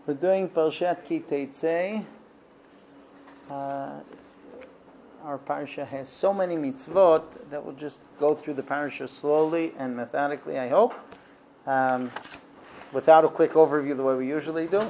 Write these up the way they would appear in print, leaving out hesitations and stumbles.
We're doing Parshat Ki Teitzei. Our parsha has so many mitzvot that we'll just go through the parsha slowly and methodically, I hope, without a quick overview the way we usually do.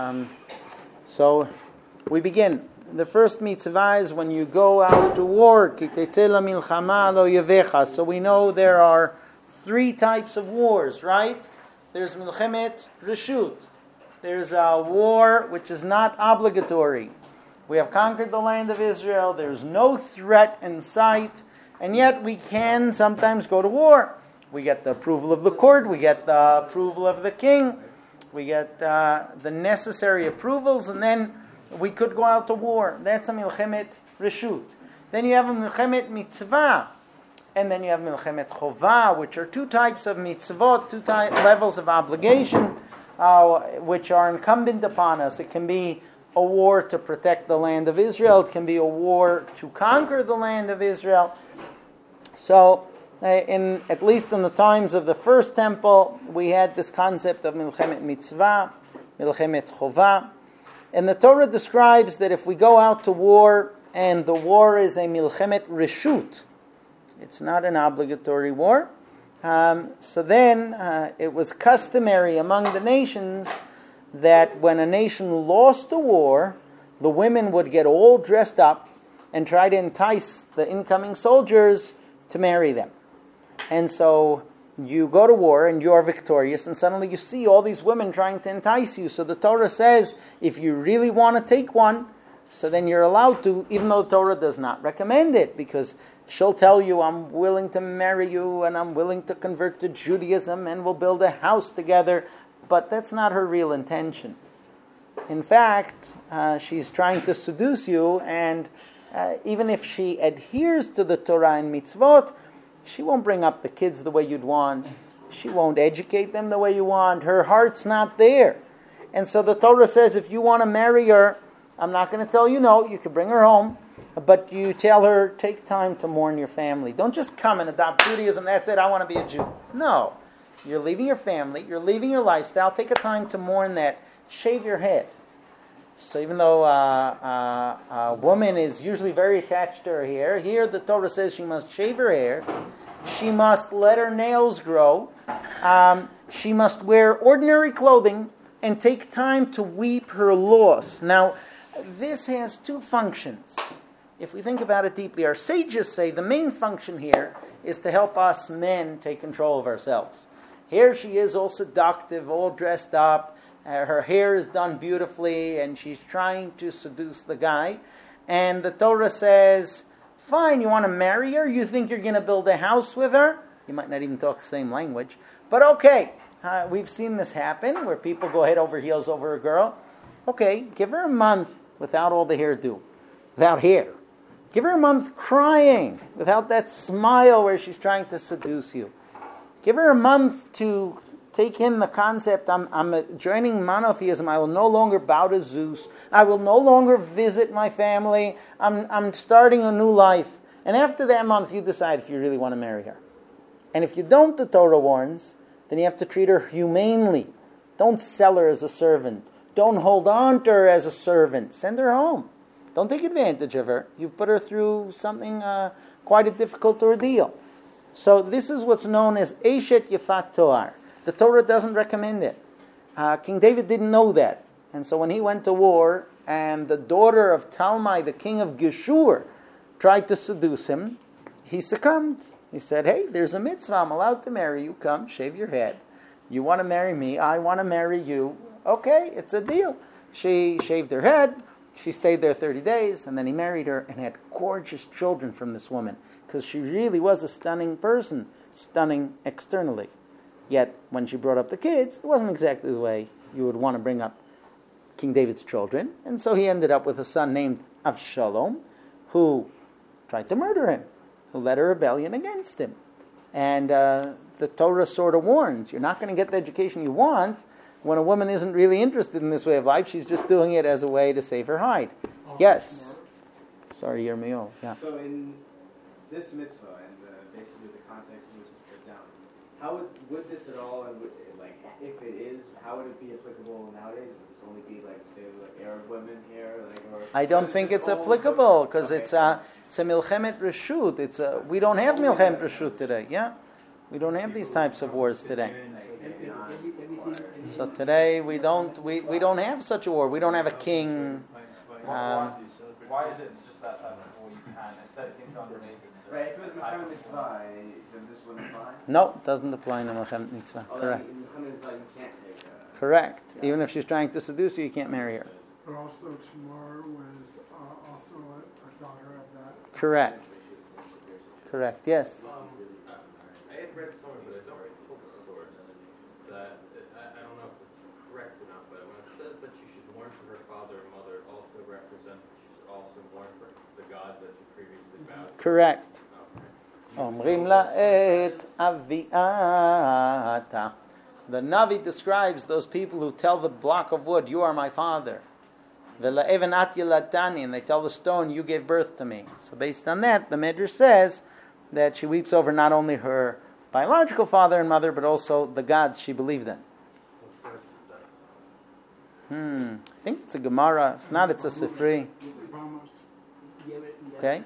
So we begin. The first mitzvah is when you go out to war. Ki teitzei lamilchama lo yevecha. So we know there are three types of wars, right? There's milchemet reshut. There's a war which is not obligatory. We have conquered the land of Israel. There's no threat in sight. And yet we can sometimes go to war. We get the approval of the court. We get the approval of the king. We get the necessary approvals. And then we could go out to war. That's a milchemet reshut. Then you have a milchemet mitzvah. And then you have milchemet chovah, which are two types of mitzvot, two levels of obligation, which are incumbent upon us. It can be a war to protect the land of Israel. It can be a war to conquer the land of Israel. So, at least in the times of the first temple, we had this concept of milchemet mitzvah, milchemet chovah. And the Torah describes that if we go out to war, and the war is a milchemet reshut, it's not an obligatory war. So then it was customary among the nations that when a nation lost a war, the women would get all dressed up and try to entice the incoming soldiers to marry them. And so you go to war and you are victorious, and suddenly you see all these women trying to entice you. So the Torah says, if you really want to take one, so then you're allowed to, even though the Torah does not recommend it, because she'll tell you, I'm willing to marry you and I'm willing to convert to Judaism and we'll build a house together. But that's not her real intention. In fact, she's trying to seduce you, and even if she adheres to the Torah and mitzvot, she won't bring up the kids the way you'd want. She won't educate them the way you want. Her heart's not there. And so the Torah says, if you want to marry her, I'm not going to tell you no, you can bring her home, but you tell her, take time to mourn your family. Don't just come and adopt Judaism, that's it, I want to be a Jew. No. You're leaving your family, you're leaving your lifestyle, take a time to mourn that. Shave your head. So even though a woman is usually very attached to her hair, here the Torah says she must shave her hair, she must let her nails grow, she must wear ordinary clothing, and take time to weep her loss. Now, this has two functions. If we think about it deeply, our sages say the main function here is to help us men take control of ourselves. Here she is all seductive, all dressed up, her hair is done beautifully, and she's trying to seduce the guy. And the Torah says, fine, you want to marry her? You think you're going to build a house with her? You might not even talk the same language. But okay, we've seen this happen, where people go head over heels over a girl. Okay, give her a month without all the hairdo, without hair. Give her a month crying, without that smile where she's trying to seduce you. Give her a month to take in the concept, I'm joining monotheism. I will no longer bow to Zeus. I will no longer visit my family. I'm starting a new life. And after that month, you decide if you really want to marry her. And if you don't, the Torah warns, then you have to treat her humanely. Don't sell her as a servant. Don't hold on to her as a servant. Send her home. Don't take advantage of her. You've put her through something quite a difficult ordeal. So this is what's known as Eshet Yefat Toar. The Torah doesn't recommend it. King David didn't know that. And so when he went to war, and the daughter of Talmai, the king of Geshur, tried to seduce him, he succumbed. He said, hey, there's a mitzvah. I'm allowed to marry you. Come, shave your head. You want to marry me. I want to marry you. Okay, it's a deal. She shaved her head. She stayed there 30 days, and then he married her and had gorgeous children from this woman, because she really was a stunning person, stunning externally. Yet, when she brought up the kids, it wasn't exactly the way you would want to bring up King David's children. And so he ended up with a son named Avshalom, who tried to murder him, who led a rebellion against him. And the Torah sort of warns, you're not going to get the education you want when a woman isn't really interested in this way of life. She's just doing it as a way to save her hide. Yes. Sorry, Yirmiyahu. Yeah. So in this mitzvah and basically the context in which it's put down, how would this at all, and if it is, how how would it be applicable nowadays? Would this only be like, say, like Arab women here? Like, or I don't think it's applicable because it's a milchemet reshut. We don't have milchemet reshut today. Yeah, we don't have these types of wars today. So today we don't have such a war. We don't have a king. Why is it just that type of war you can? Instead, it seems unrelated. Right, if it was Milchemet Mitzvah, then this wouldn't apply? No, it doesn't apply in a milchemet mitzvah. Oh, Correct. in Milchemet Mitzvah you can't take Correct. Even if she's trying to seduce you, you can't marry her. But also Tamar was also a daughter of that. Correct. Correct. Yes. I had read somewhere, but I don't recall the source, that, I don't know if it's correct or not, but when it says that she should mourn for her father and mother, it also represents that she should also mourn for the gods that she previously vowed to. Correct. Okay. Omrim la'etz aviata. The Navi describes those people who tell the block of wood, "You are my father." Ve'la'even at yilatani, and they tell the stone, "You gave birth to me." So based on that, the Midrash says that she weeps over not only her biological father and mother, but also the gods she believed in. I think it's a Gemara. If not, it's a Sifri. Okay.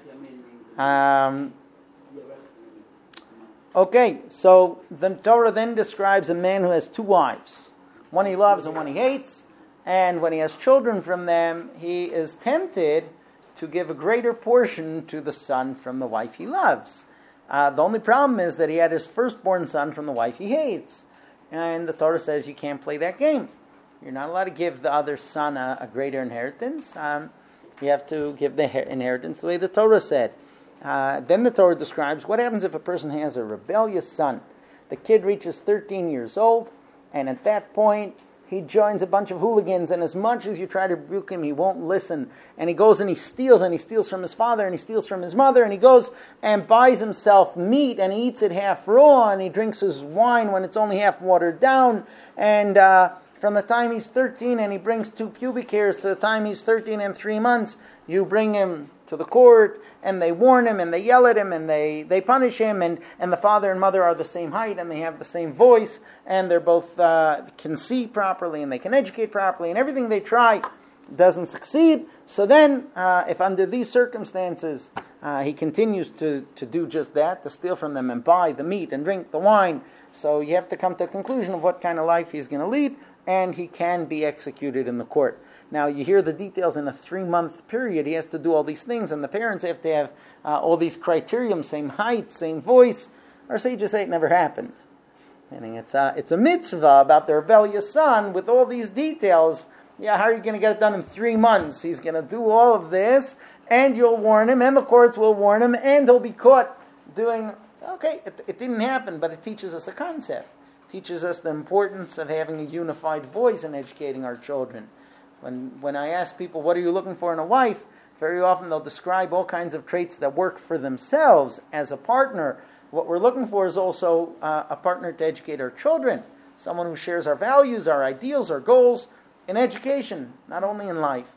Okay, so the Torah then describes a man who has two wives. One he loves and one he hates. And when he has children from them, he is tempted to give a greater portion to the son from the wife he loves. The only problem is that he had his firstborn son from the wife he hates. And the Torah says you can't play that game. You're not allowed to give the other son a greater inheritance. You have to give the inheritance the way the Torah said. Then the Torah describes what happens if a person has a rebellious son. The kid reaches 13 years old, and at that point, he joins a bunch of hooligans, and as much as you try to rebuke him, he won't listen. And he goes and he steals from his father, and he steals from his mother, and he goes and buys himself meat, and he eats it half raw, and he drinks his wine when it's only half watered down. And from the time he's 13 and he brings 2 pubic hairs to the time he's 13 and 3 months, you bring him to the court, and they warn him, and they yell at him, and they punish him, and the father and mother are the same height, and they have the same voice, and they're both can see properly, and they can educate properly, and everything they try doesn't succeed. So then, if under these circumstances he continues to do just that, to steal from them and buy the meat and drink the wine, so you have to come to a conclusion of what kind of life he's going to lead, and he can be executed in the court. Now, you hear the details in a 3-month period. He has to do all these things, and the parents have to have all these criterion, same height, same voice. Our sages say it never happened. Meaning it's a mitzvah about the rebellious son with all these details. Yeah, how are you going to get it done in 3 months? He's going to do all of this, and you'll warn him, and the courts will warn him, and he'll be caught doing... Okay, it didn't happen, but it teaches us a concept. It teaches us the importance of having a unified voice in educating our children. When I ask people, what are you looking for in a wife, very often they'll describe all kinds of traits that work for themselves as a partner. What we're looking for is also a partner to educate our children, someone who shares our values, our ideals, our goals in education, not only in life.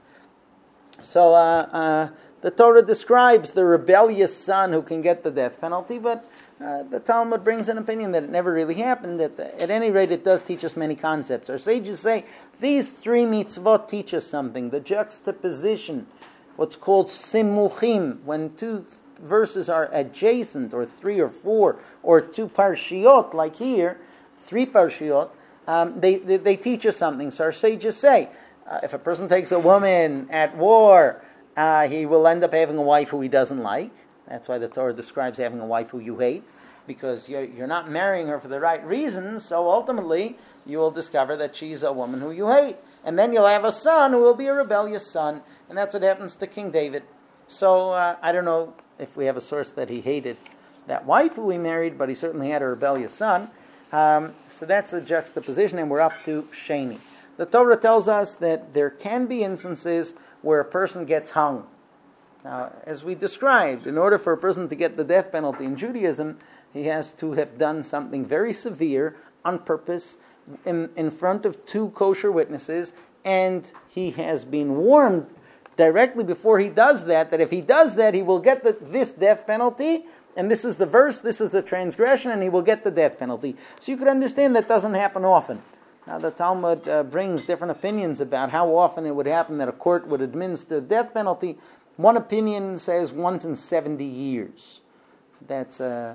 So the Torah describes the rebellious son who can get the death penalty, but the Talmud brings an opinion that it never really happened. At any rate, it does teach us many concepts. Our sages say these 3 mitzvot teach us something. The juxtaposition, what's called simuchim, when 2 verses are adjacent, or 3 or 4, or 2 parshiot, like here, 3 parshiot, they teach us something. So our sages say, if a person takes a woman at war, he will end up having a wife who he doesn't like. That's why the Torah describes having a wife who you hate, because you're not marrying her for the right reasons, so ultimately you will discover that she's a woman who you hate. And then you'll have a son who will be a rebellious son, and that's what happens to King David. So I don't know if we have a source that he hated that wife who he married, but he certainly had a rebellious son. So that's a juxtaposition, and we're up to Sheni. The Torah tells us that there can be instances where a person gets hung. Now, as we described, in order for a person to get the death penalty in Judaism, he has to have done something very severe on purpose in front of 2 kosher witnesses, and he has been warned directly before he does that if he does that, he will get this death penalty, and this is the verse, this is the transgression, and he will get the death penalty. So you could understand that doesn't happen often. Now the Talmud brings different opinions about how often it would happen that a court would administer the death penalty. One opinion says once in 70 years. That's an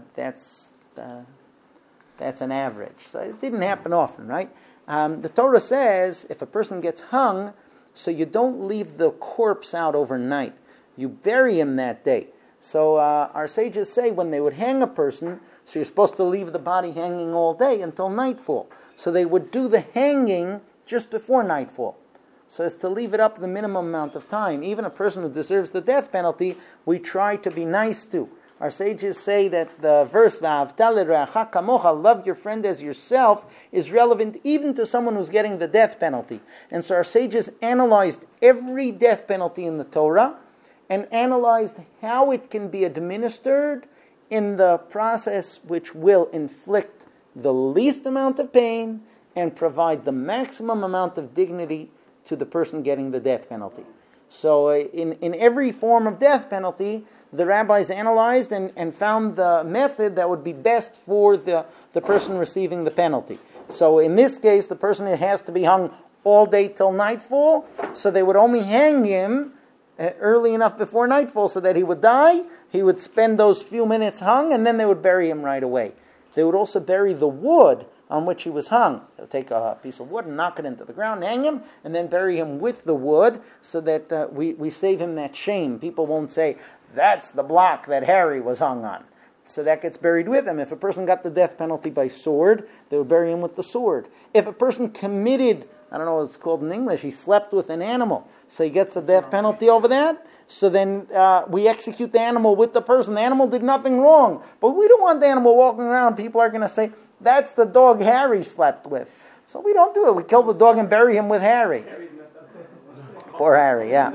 average. So it didn't happen often, right? The Torah says if a person gets hung, so you don't leave the corpse out overnight. You bury him that day. So our sages say when they would hang a person, so you're supposed to leave the body hanging all day until nightfall. So they would do the hanging just before nightfall, so as to leave it up the minimum amount of time. Even a person who deserves the death penalty, we try to be nice to. Our sages say that the verse, "V'ahavta l'reacha kamocha," love your friend as yourself, is relevant even to someone who's getting the death penalty. And so our sages analyzed every death penalty in the Torah and analyzed how it can be administered in the process which will inflict the least amount of pain and provide the maximum amount of dignity to the person getting the death penalty. So in every form of death penalty, the rabbis analyzed and found the method that would be best for the person receiving the penalty. So in this case, the person has to be hung all day till nightfall, so they would only hang him early enough before nightfall so that he would die. He would spend those few minutes hung, and then they would bury him right away. They would also bury the wood on which he was hung. They'll take a piece of wood and knock it into the ground, hang him, and then bury him with the wood so that we save him that shame. People won't say, that's the block that Harry was hung on. So that gets buried with him. If a person got the death penalty by sword, they would bury him with the sword. If a person committed, I don't know what it's called in English, he slept with an animal, so he gets a death penalty over that, so then we execute the animal with the person. The animal did nothing wrong, but we don't want the animal walking around. People are going to say, that's the dog Harry slept with. So we don't do it. We kill the dog and bury him with Harry. Poor Harry, yeah.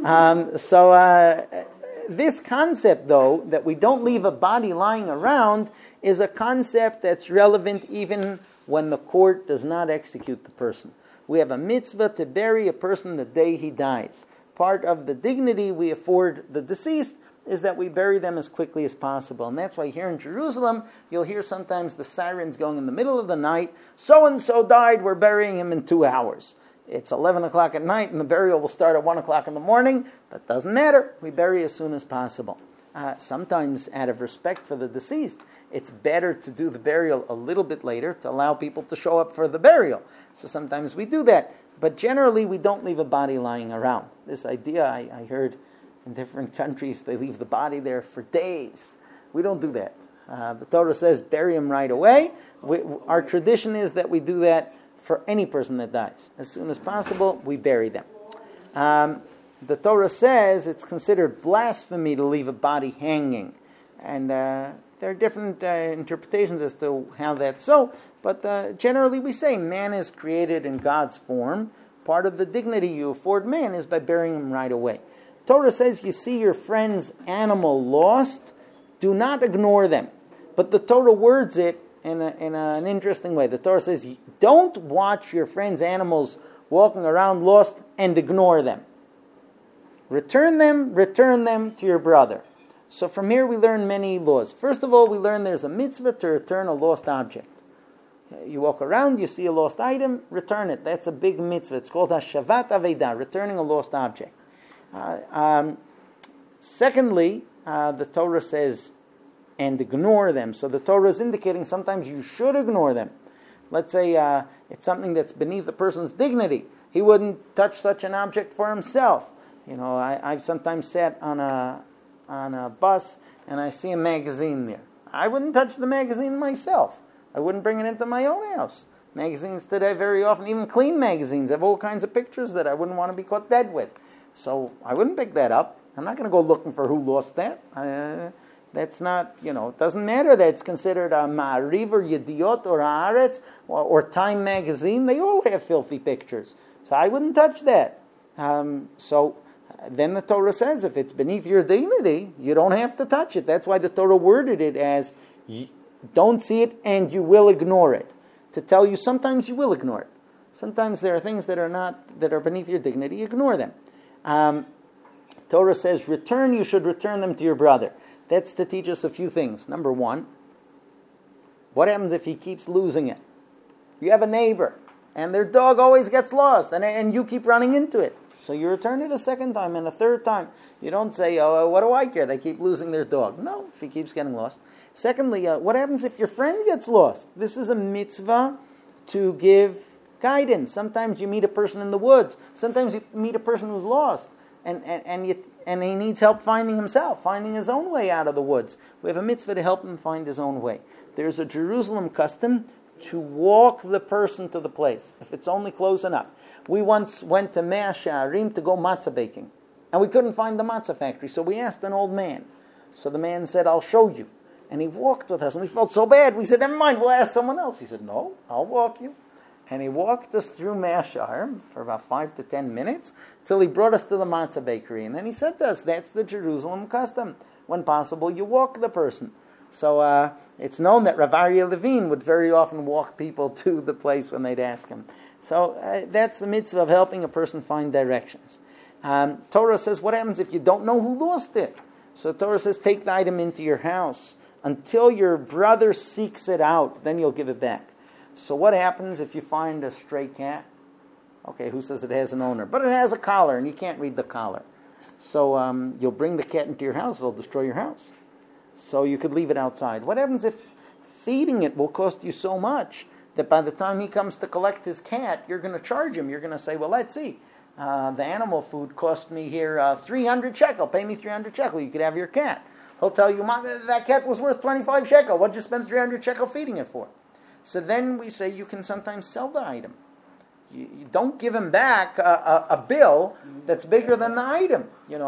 This concept, though, that we don't leave a body lying around, is a concept that's relevant even when the court does not execute the person. We have a mitzvah to bury a person the day he dies. Part of the dignity we afford the deceased is that we bury them as quickly as possible. And that's why here in Jerusalem, you'll hear sometimes the sirens going in the middle of the night, so-and-so died, we're burying him in 2 hours. It's 11 o'clock at night, and the burial will start at 1 o'clock in the morning. That doesn't matter. We bury as soon as possible. Sometimes, out of respect for the deceased, it's better to do the burial a little bit later to allow people to show up for the burial. So sometimes we do that. But generally, we don't leave a body lying around. This idea, I heard in different countries, they leave the body there for days. We don't do that. The Torah says, bury him right away. Our tradition is that we do that for any person that dies. As soon as possible, we bury them. The Torah says it's considered blasphemy to leave a body hanging. And there are different interpretations as to how that's so, but generally we say man is created in God's form. Part of the dignity you afford man is by burying him right away. Torah says you see your friend's animal lost, do not ignore them. But the Torah words it in an interesting way. The Torah says, don't watch your friend's animals walking around lost and ignore them. Return them to your brother. So from here we learn many laws. First of all, we learn there's a mitzvah to return a lost object. You walk around, you see a lost item, return it. That's a big mitzvah. It's called Hashavat Aveidah, returning a lost object. Secondly, the Torah says, and ignore them. So the Torah is indicating sometimes you should ignore them. Let's say it's something that's beneath the person's dignity. He wouldn't touch such an object for himself. I've sometimes sat on a bus and I see a magazine there. I wouldn't touch the magazine myself. I wouldn't bring it into my own house. Magazines today very often, even clean magazines, have all kinds of pictures that I wouldn't want to be caught dead with. So I wouldn't pick that up. I'm not going to go looking for who lost that. That's not, it doesn't matter that it's considered a Ma'ariv or Yediot or Haaretz or Time magazine. They all have filthy pictures. So I wouldn't touch that. So then the Torah says if it's beneath your dignity, you don't have to touch it. That's why the Torah worded it as don't see it and you will ignore it. To tell you sometimes you will ignore it. Sometimes there are things that are beneath your dignity, ignore them. Torah says you should return them to your brother. That's to teach us a few things. Number one, what happens if he keeps losing it? You have a neighbor, and their dog always gets lost, and you keep running into it. So you return it a second time and a third time. You don't say, oh, what do I care? They keep losing their dog. No, if he keeps getting lost. Secondly, what happens if your friend gets lost? This is a mitzvah to give guidance. Sometimes you meet a person in the woods. Sometimes you meet a person who's lost, and he needs help finding himself, finding his own way out of the woods. We have a mitzvah to help him find his own way. There's a Jerusalem custom to walk the person to the place, if it's only close enough. We once went to Mea She'arim to go matzah baking, and we couldn't find the matzah factory, so we asked an old man. So the man said, I'll show you. And he walked with us, and we felt so bad. We said, never mind, we'll ask someone else. He said, no, I'll walk you. And he walked us through Mea She'arim for about 5 to 10 minutes, till he brought us to the matzah bakery. And then he said to us, that's the Jerusalem custom. When possible, you walk the person. So it's known that Rav Aryeh Levine would very often walk people to the place when they'd ask him. So that's the mitzvah of helping a person find directions. Torah says, what happens if you don't know who lost it? So Torah says, take the item into your house until your brother seeks it out, then you'll give it back. So what happens if you find a stray cat? Okay, who says it has an owner? But it has a collar, and you can't read the collar. So you'll bring the cat into your house, it'll destroy your house. So you could leave it outside. What happens if feeding it will cost you so much that by the time he comes to collect his cat, you're going to charge him? You're going to say, well, let's see. The animal food cost me here 300 shekel. Pay me 300 shekel. You could have your cat. He'll tell you, that cat was worth 25 shekel. What'd you spend 300 shekel feeding it for? So then we say you can sometimes sell the item. You don't give him back a bill that's bigger than the item.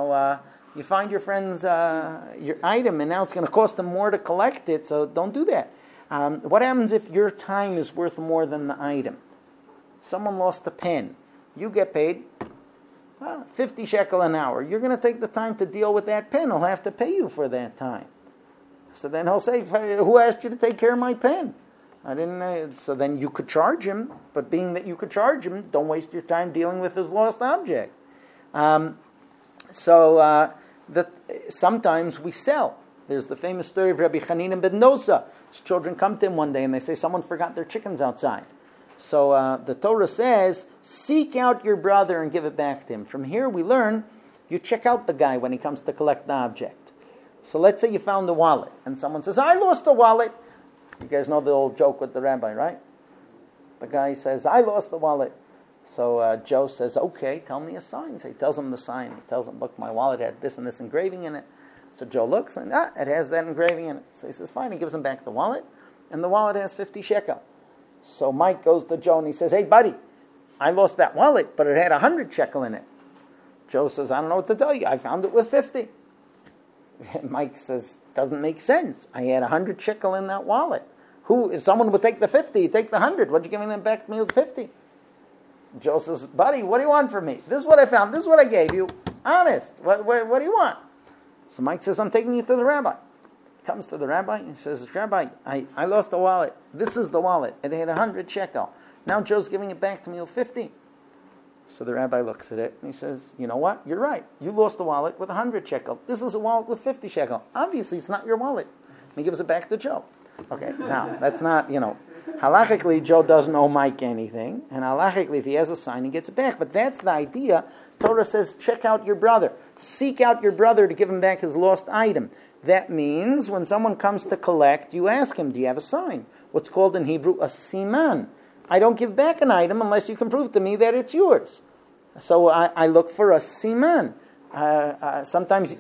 You find your friend's your item, and now it's going to cost them more to collect it, so don't do that. What happens if your time is worth more than the item? Someone lost a pen. You get paid 50 shekel an hour. You're going to take the time to deal with that pen. He'll have to pay you for that time. So then he'll say, who asked you to take care of my pen? I didn't. So then you could charge him, but being that you could charge him, don't waste your time dealing with his lost object. Sometimes we sell. There's the famous story of Rabbi Chanina ben Dosa. His children come to him one day and they say, someone forgot their chickens outside. So the Torah says, seek out your brother and give it back to him. From here we learn, you check out the guy when he comes to collect the object. So let's say you found the wallet, and someone says, I lost the wallet. You guys know the old joke with the rabbi, right? The guy says, I lost the wallet. So Joe says, okay, tell me a sign. So he tells him the sign. He tells him, look, my wallet had this and this engraving in it. So Joe looks, and it has that engraving in it. So he says, fine. He gives him back the wallet, and the wallet has 50 shekel. So Mike goes to Joe and he says, hey, buddy, I lost that wallet, but it had 100 shekel in it. Joe says, I don't know what to tell you. I found it with 50. Mike says, doesn't make sense. I had 100 shekel in that wallet. If someone would take the 50, he'd take the 100. What'd you give them back to me with 50? Joe says, buddy, what do you want from me? This is what I found. This is what I gave you. Honest. What do you want? So Mike says, I'm taking you to the rabbi. Comes to the rabbi and says, Rabbi, I lost the wallet. This is the wallet. It had 100 shekel. Now Joe's giving it back to me with 50. So the rabbi looks at it and he says, you know what? You're right. You lost the wallet with 100 shekel. This is a wallet with 50 shekel. Obviously, it's not your wallet. And he gives it back to Joe. Okay, now, that's not, halachically, Joe doesn't owe Mike anything. And halachically, if he has a sign, he gets it back. But that's the idea. Torah says, check out your brother. Seek out your brother to give him back his lost item. That means when someone comes to collect, you ask him, do you have a sign? What's called in Hebrew a siman. I don't give back an item unless you can prove to me that it's yours. So I look for a siman. Sometimes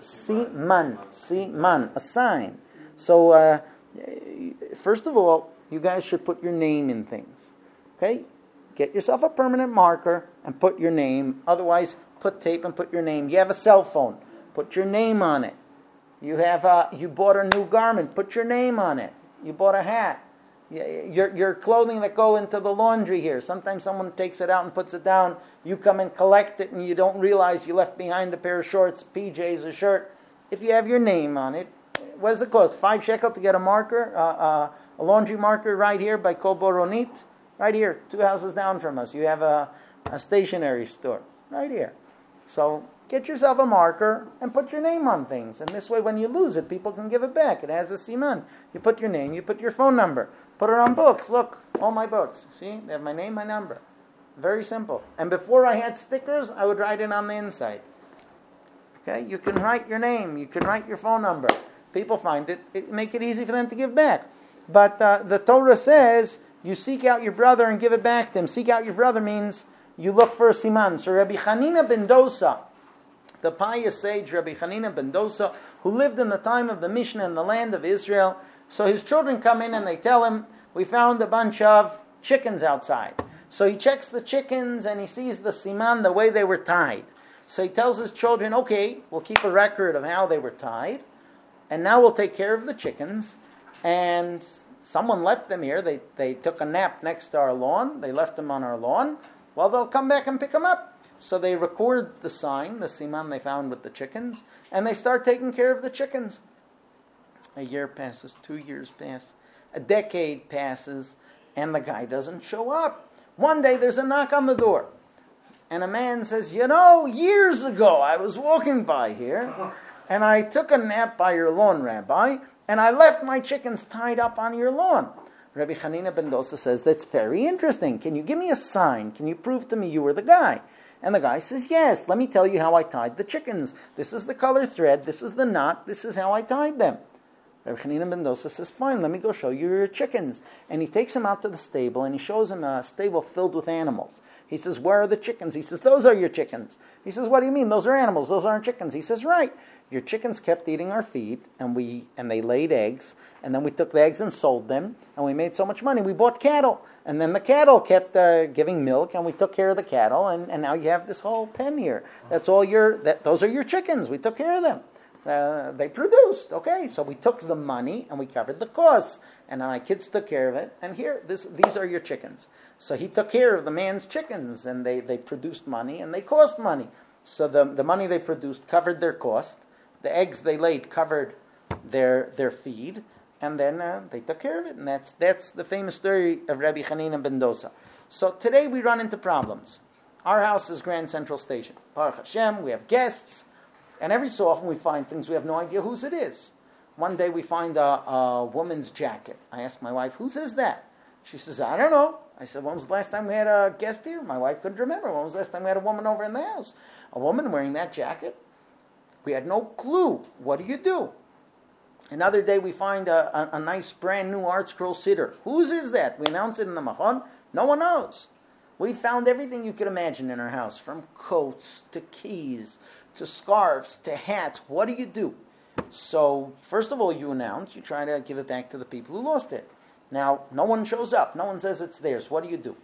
siman, a sign. So first of all, you guys should put your name in things. Okay? Get yourself a permanent marker and put your name. Otherwise, put tape and put your name. You have a cell phone. Put your name on it. You bought a new garment. Put your name on it. You bought a hat. Your clothing that go into the laundry here. Sometimes someone takes it out and puts it down. You come and collect it and you don't realize you left behind a pair of shorts, PJs, a shirt. If you have your name on it, what does it cost? 5 shekel to get a marker, a laundry marker right here by Kol Boronit. Right here, 2 houses down from us. You have a stationery store. Right here. So get yourself a marker and put your name on things. And this way, when you lose it, people can give it back. It has a siman. You put your name, you put your phone number. Put it on books. Look, all my books. See, they have my name, my number. Very simple. And before I had stickers, I would write it on the inside. Okay, you can write your name. You can write your phone number. People find it make it easy for them to give back. But the Torah says you seek out your brother and give it back to him. Seek out your brother means you look for a siman. So Rabbi Chanina ben Dosa, the pious sage Rabbi Chanina ben Dosa, who lived in the time of the Mishnah in the land of Israel, so his children come in and they tell him, we found a bunch of chickens outside. So he checks the chickens and he sees the siman, the way they were tied. So he tells his children, okay, we'll keep a record of how they were tied, and now we'll take care of the chickens. And someone left them here. They took a nap next to our lawn. They left them on our lawn. Well, they'll come back and pick them up. So they record the sign, the siman they found with the chickens, and they start taking care of the chickens. A year passes, 2 years pass, a decade passes, and the guy doesn't show up. One day there's a knock on the door, and a man says, years ago I was walking by here, and I took a nap by your lawn, Rabbi, and I left my chickens tied up on your lawn. Rabbi Chanina ben Dosa says, that's very interesting. Can you give me a sign? Can you prove to me you were the guy? And the guy says, yes, let me tell you how I tied the chickens. This is the color thread, this is the knot, this is how I tied them. Rabbi Chanina ben Dosa says, fine, let me go show you your chickens. And he takes him out to the stable, and he shows him a stable filled with animals. He says, where are the chickens? He says, those are your chickens. He says, what do you mean? Those are animals, those aren't chickens. He says, right. Your chickens kept eating our feed, and they laid eggs, and then we took the eggs and sold them, and we made so much money, we bought cattle. And then the cattle kept giving milk, and we took care of the cattle, and now you have this whole pen here. Those are your chickens. We took care of them. They produced, okay, so we took the money and we covered the costs, and my kids took care of it, and these are your chickens. So he took care of the man's chickens, and they produced money and they cost money. So the money they produced covered their cost, the eggs they laid covered their feed, and then they took care of it, and that's the famous story of Rabbi Chanina ben Dosa. So today we run into problems. Our house is Grand Central Station. Baruch Hashem, we have guests, and every so often we find things we have no idea whose it is. One day we find a woman's jacket. I asked my wife, whose is that? She says, I don't know. I said, when was the last time we had a guest here? My wife couldn't remember. When was the last time we had a woman over in the house? A woman wearing that jacket? We had no clue. What do you do? Another day we find a nice brand new art scroll siddur. Whose is that? We announce it in the Machon. No one knows. We found everything you could imagine in our house, from coats to keys to scarves to hats. What do you do? So, first of all, you announce, you try to give it back to the people who lost it. Now, no one shows up. No one says it's theirs. What do you do?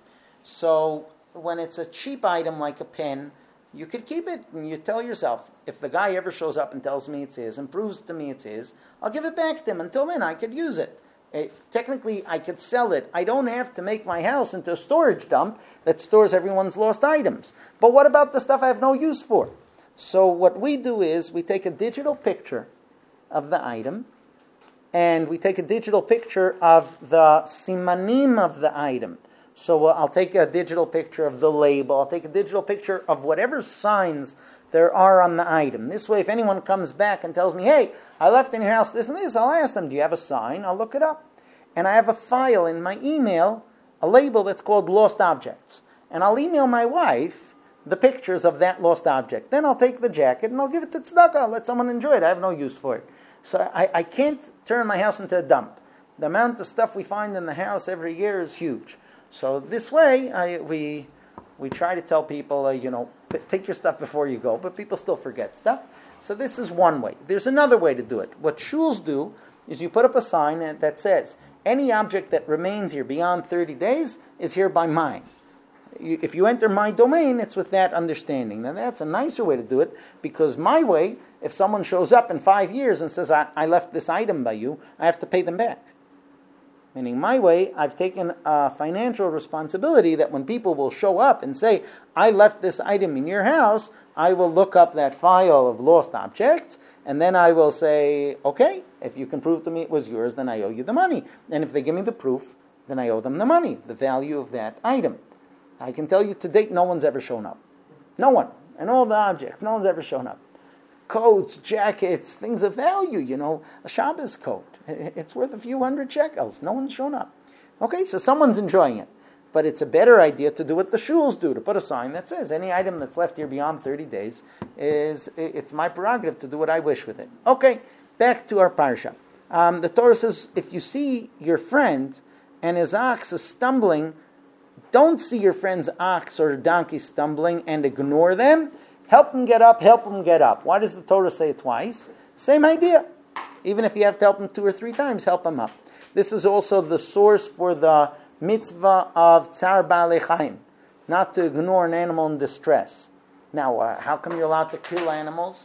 So, when it's a cheap item like a pen, you could keep it, and you tell yourself, if the guy ever shows up and tells me it's his and proves to me it's his, I'll give it back to him. Until then, I could use it. Technically, I could sell it. I don't have to make my house into a storage dump that stores everyone's lost items. But what about the stuff I have no use for? So what we do is we take a digital picture of the item, and we take a digital picture of the simanim of the item. So I'll take a digital picture of the label. I'll take a digital picture of whatever signs there are on the item. This way, if anyone comes back and tells me, hey, I left in your house this and this, I'll ask them, do you have a sign? I'll look it up. And I have a file in my email, a label that's called Lost Objects. And I'll email my wife the pictures of that lost object. Then I'll take the jacket and I'll give it to tzedakah. I'll let someone enjoy it. I have no use for it. So I can't turn my house into a dump. The amount of stuff we find in the house every year is huge. So this way, we try to tell people, take your stuff before you go, but people still forget stuff. So this is one way. There's another way to do it. What shuls do is you put up a sign that says, any object that remains here beyond 30 days is hereby mine. If you enter my domain, it's with that understanding. Now that's a nicer way to do it, because my way, if someone shows up in 5 years and says, I left this item by you, I have to pay them back. Meaning my way, I've taken a financial responsibility that when people will show up and say, I left this item in your house, I will look up that file of lost objects, and then I will say, okay, if you can prove to me it was yours, then I owe you the money. And if they give me the proof, then I owe them the money, the value of that item. I can tell you to date, no one's ever shown up. No one. And all the objects, no one's ever shown up. Coats, jackets, things of value, a Shabbos coat. It's worth a few hundred shekels. No one's shown up. Okay, so someone's enjoying it. But it's a better idea to do what the shuls do, to put a sign that says any item that's left here beyond 30 days it's my prerogative to do what I wish with it. Okay, back to our parsha. The Torah says, if you see your friend and his ox is stumbling, don't see your friend's ox or donkey stumbling and ignore them. Help them get up, help them get up. Why does the Torah say it twice? Same idea. Even if you have to help them 2 or 3 times, help them up. This is also the source for the mitzvah of tsar ba'alei chaim, not to ignore an animal in distress. Now, how come you're allowed to kill animals?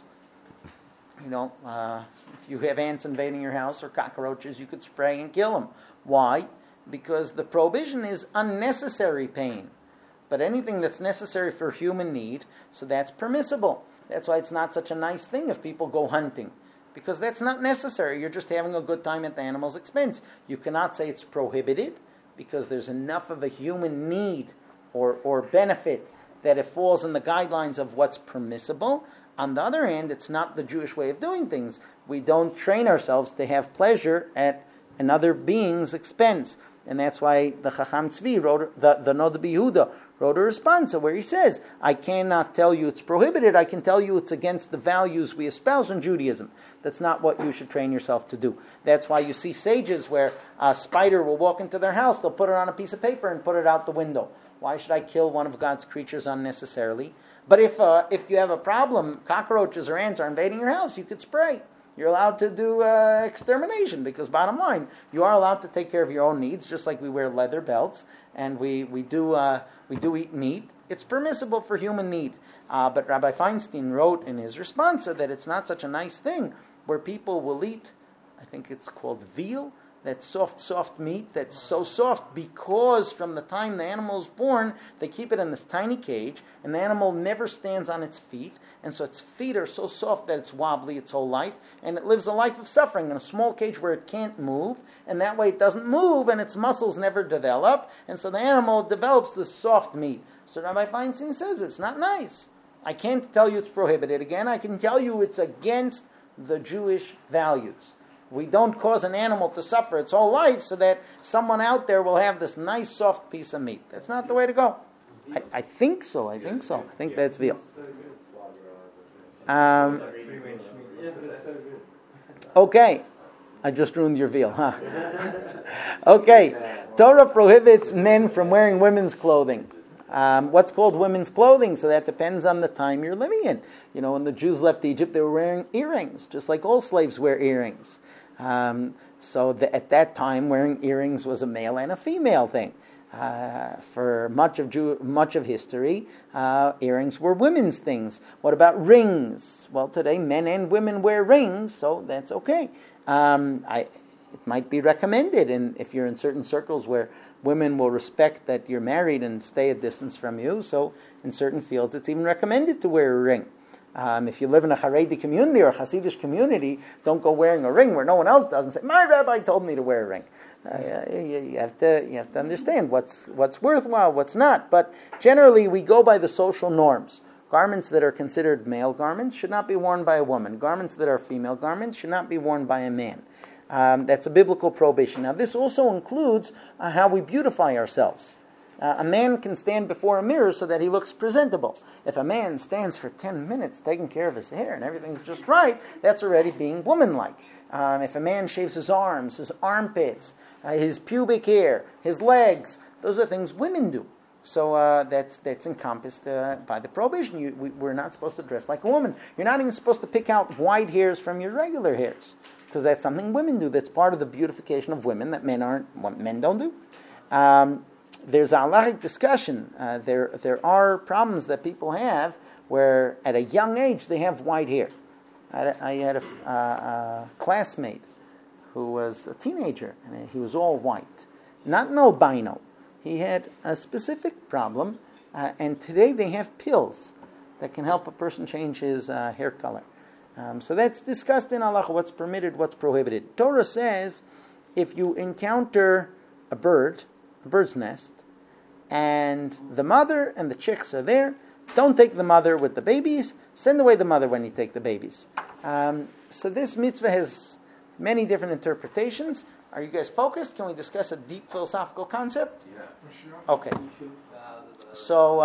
If you have ants invading your house or cockroaches, you could spray and kill them. Why? Because the prohibition is unnecessary pain. But anything that's necessary for human need, so that's permissible. That's why it's not such a nice thing if people go hunting. Because that's not necessary. You're just having a good time at the animal's expense. You cannot say it's prohibited, because there's enough of a human need or benefit that it falls in the guidelines of what's permissible. On the other hand, it's not the Jewish way of doing things. We don't train ourselves to have pleasure at another being's expense. And that's why the Chacham Tzvi wrote, the Nod Yehuda wrote a response where he says, I cannot tell you it's prohibited, I can tell you it's against the values we espouse in Judaism. That's not what you should train yourself to do. That's why you see sages where a spider will walk into their house, they'll put it on a piece of paper and put it out the window. Why should I kill one of God's creatures unnecessarily? But if you have a problem, cockroaches or ants are invading your house, you could spray. You're allowed to do extermination, because bottom line, you are allowed to take care of your own needs, just like we wear leather belts and we do eat meat. It's permissible for human need. But Rabbi Feinstein wrote in his response that it's not such a nice thing where people will eat, I think it's called veal, that soft meat that's so soft because from the time the animal is born, they keep it in this tiny cage, and the animal never stands on its feet, and so its feet are so soft that it's wobbly its whole life, and it lives a life of suffering in a small cage where it can't move, and that way it doesn't move, and its muscles never develop, and so the animal develops this soft meat. So Rabbi Feinstein says it's not nice. I can't tell you it's prohibited again, I can tell you it's against the Jewish values. We don't cause an animal to suffer its whole life so that someone out there will have this nice soft piece of meat. That's not the way to go. I think so. I think that's veal. Okay. I just ruined your veal, huh? Okay. Torah prohibits men from wearing women's clothing. What's called women's clothing, so that depends on the time you're living in. When the Jews left Egypt, they were wearing earrings, just like all slaves wear earrings. At that time, wearing earrings was a male and a female thing. For much of history, earrings were women's things. What about rings? Well, today men and women wear rings, so that's okay. It might be recommended, and if you're in certain circles where women will respect that you're married and stay a distance from you, so in certain fields it's even recommended to wear a ring. If you live in a Haredi community or a Hasidic community, don't go wearing a ring where no one else does and say, my rabbi told me to wear a ring. You have to understand what's worthwhile, what's not. But generally we go by the social norms. Garments that are considered male garments should not be worn by a woman. Garments that are female garments should not be worn by a man. That's a biblical prohibition. Now this also includes how we beautify ourselves. A man can stand before a mirror so that he looks presentable. If a man stands for 10 minutes taking care of his hair and everything's just right, that's already being womanlike. If a man shaves his arms, his armpits, his pubic hair, his legs, those are things women do. So that's encompassed by the prohibition. We're not supposed to dress like a woman. You're not even supposed to pick out white hairs from your regular hairs, because that's something women do. That's part of the beautification of women that men don't do. There's a halachic discussion. There are problems that people have where at a young age they have white hair. I had a classmate who was a teenager, and he was all white. Not an albino. He had a specific problem, and today they have pills that can help a person change his hair color. So that's discussed in halacha, what's permitted, what's prohibited. Torah says if you encounter a bird's nest, and the mother and the chicks are there, don't take the mother with the babies, send away the mother when you take the babies. So this mitzvah has many different interpretations. Are you guys focused? Can we discuss a deep philosophical concept? Yeah. For sure. Okay. So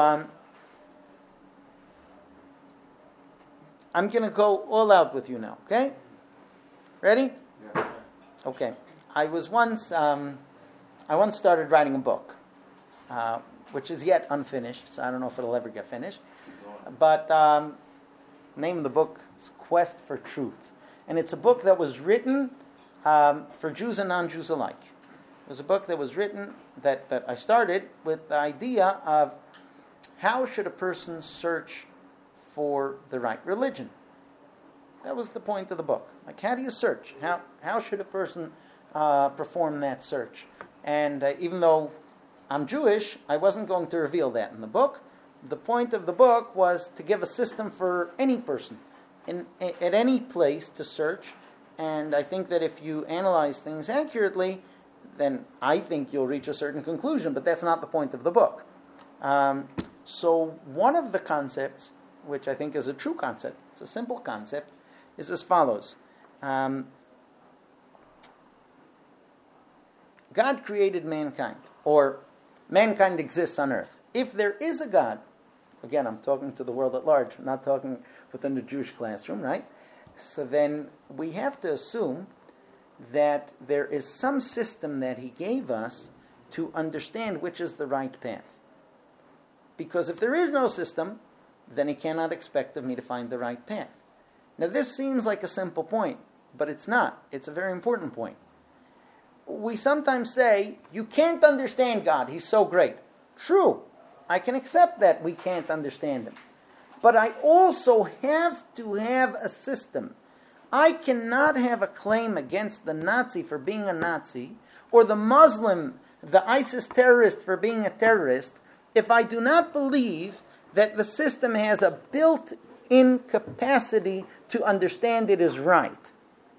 I'm going to go all out with you now. Okay? Ready? Yeah. Okay. I once started writing a book, which is yet unfinished. So I don't know if it'll ever get finished. But name of the book is Quest for Truth, and it's a book that was written for Jews and non-Jews alike. It was a book that was written that I started with the idea of how should a person search for the right religion. That was the point of the book. Like, how do you search? How should a person perform that search? And even though I'm Jewish, I wasn't going to reveal that in the book. The point of the book was to give a system for any person at any place to search. And I think that if you analyze things accurately, then I think you'll reach a certain conclusion, but that's not the point of the book. So one of the concepts, which I think is a true concept, it's a simple concept, is as follows. God created mankind, or mankind exists on earth. If there is a God, again, I'm talking to the world at large, I'm not talking within the Jewish classroom, right? So then we have to assume that there is some system that he gave us to understand which is the right path. Because if there is no system, then he cannot expect of me to find the right path. Now this seems like a simple point, but it's not. It's a very important point. We sometimes say, you can't understand God, he's so great. True, I can accept that we can't understand him. But I also have to have a system. I cannot have a claim against the Nazi for being a Nazi, or the Muslim, the ISIS terrorist for being a terrorist, if I do not believe that the system has a built-in capacity to understand it is right.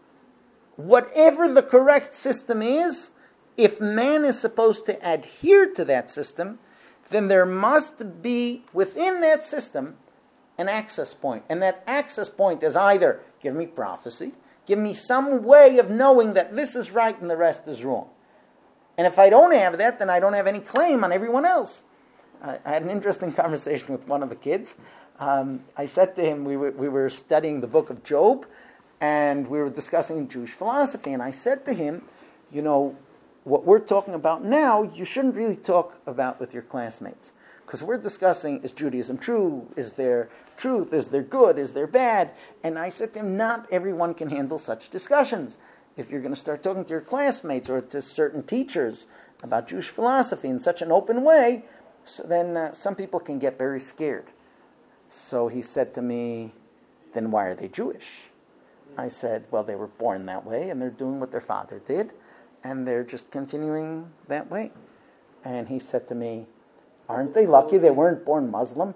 Whatever the correct system is, if man is supposed to adhere to that system, then there must be within that system an access point. And that access point is either give me prophecy, give me some way of knowing that this is right and the rest is wrong. And if I don't have that, then I don't have any claim on everyone else. I had an interesting conversation with one of the kids. I said to him, we were studying the book of Job, and we were discussing Jewish philosophy, and I said to him, you know, what we're talking about now, you shouldn't really talk about with your classmates. Because we're discussing, is Judaism true? Is there truth? Is there good? Is there bad? And I said to him, not everyone can handle such discussions. If you're going to start talking to your classmates or to certain teachers about Jewish philosophy in such an open way, so then some people can get very scared. So he said to me, then why are they Jewish? I said, well, they were born that way, and they're doing what their father did, and they're just continuing that way. And he said to me, aren't they lucky they weren't born Muslim?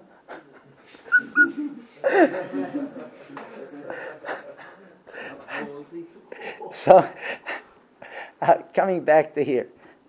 So, coming back to here,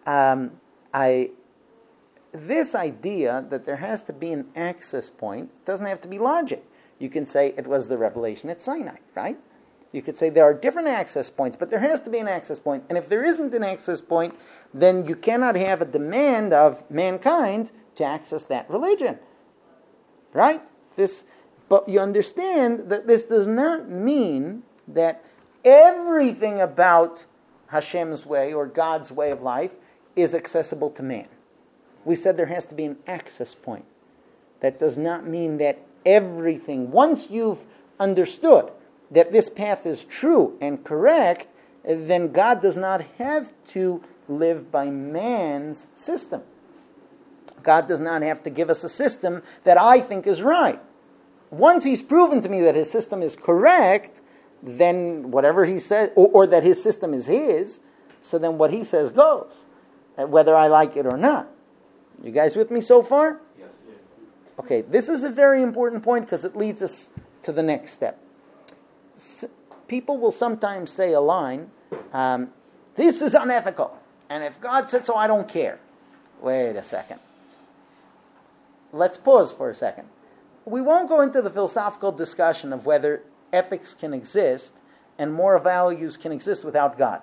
this idea that there has to be an access point doesn't have to be logic. You can say it was the revelation at Sinai, right? You could say there are different access points, but there has to be an access point. And if there isn't an access point, then you cannot have a demand of mankind to access that religion. Right? But you understand that this does not mean that everything about Hashem's way or God's way of life is accessible to man. We said there has to be an access point. That does not mean that everything, once you've understood that this path is true and correct, then God does not have to live by man's system. God does not have to give us a system that I think is right. Once he's proven to me that his system is correct, then whatever he says, or that his system is his, so then what he says goes, whether I like it or not. You guys with me so far? Yes. Okay, this is a very important point because it leads us to the next step. People will sometimes say a line, this is unethical, and if God said so, I don't care. Wait a second. Let's pause for a second. We won't go into the philosophical discussion of whether ethics can exist and moral values can exist without God.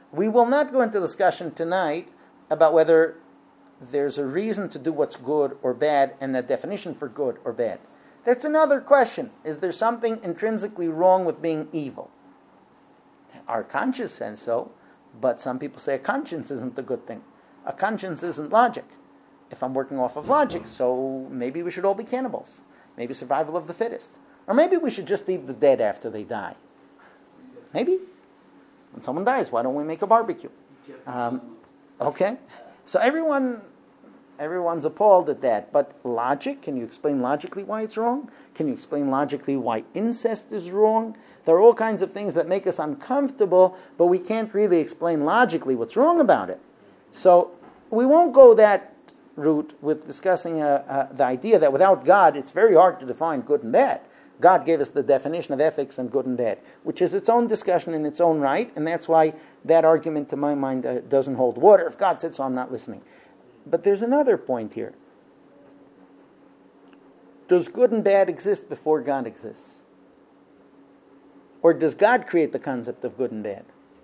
We will not go into discussion tonight about whether there's a reason to do what's good or bad and a definition for good or bad. That's another question. Is there something intrinsically wrong with being evil? Our conscience says so, but some people say a conscience isn't a good thing. A conscience isn't logic. If I'm working off of logic, so maybe we should all be cannibals. Maybe survival of the fittest. Or maybe we should just eat the dead after they die. Maybe. When someone dies, why don't we make a barbecue? Okay? So everyone's appalled at that. But logic, can you explain logically why it's wrong? Can you explain logically why incest is wrong? There are all kinds of things that make us uncomfortable, but we can't really explain logically what's wrong about it. So we won't go that route with discussing the idea that without God, it's very hard to define good and bad. God gave us the definition of ethics and good and bad, which is its own discussion in its own right, and that's why that argument, to my mind, doesn't hold water. If God said so, I'm not listening. But there's another point here. Does good and bad exist before God exists? Or does God create the concept of good and bad?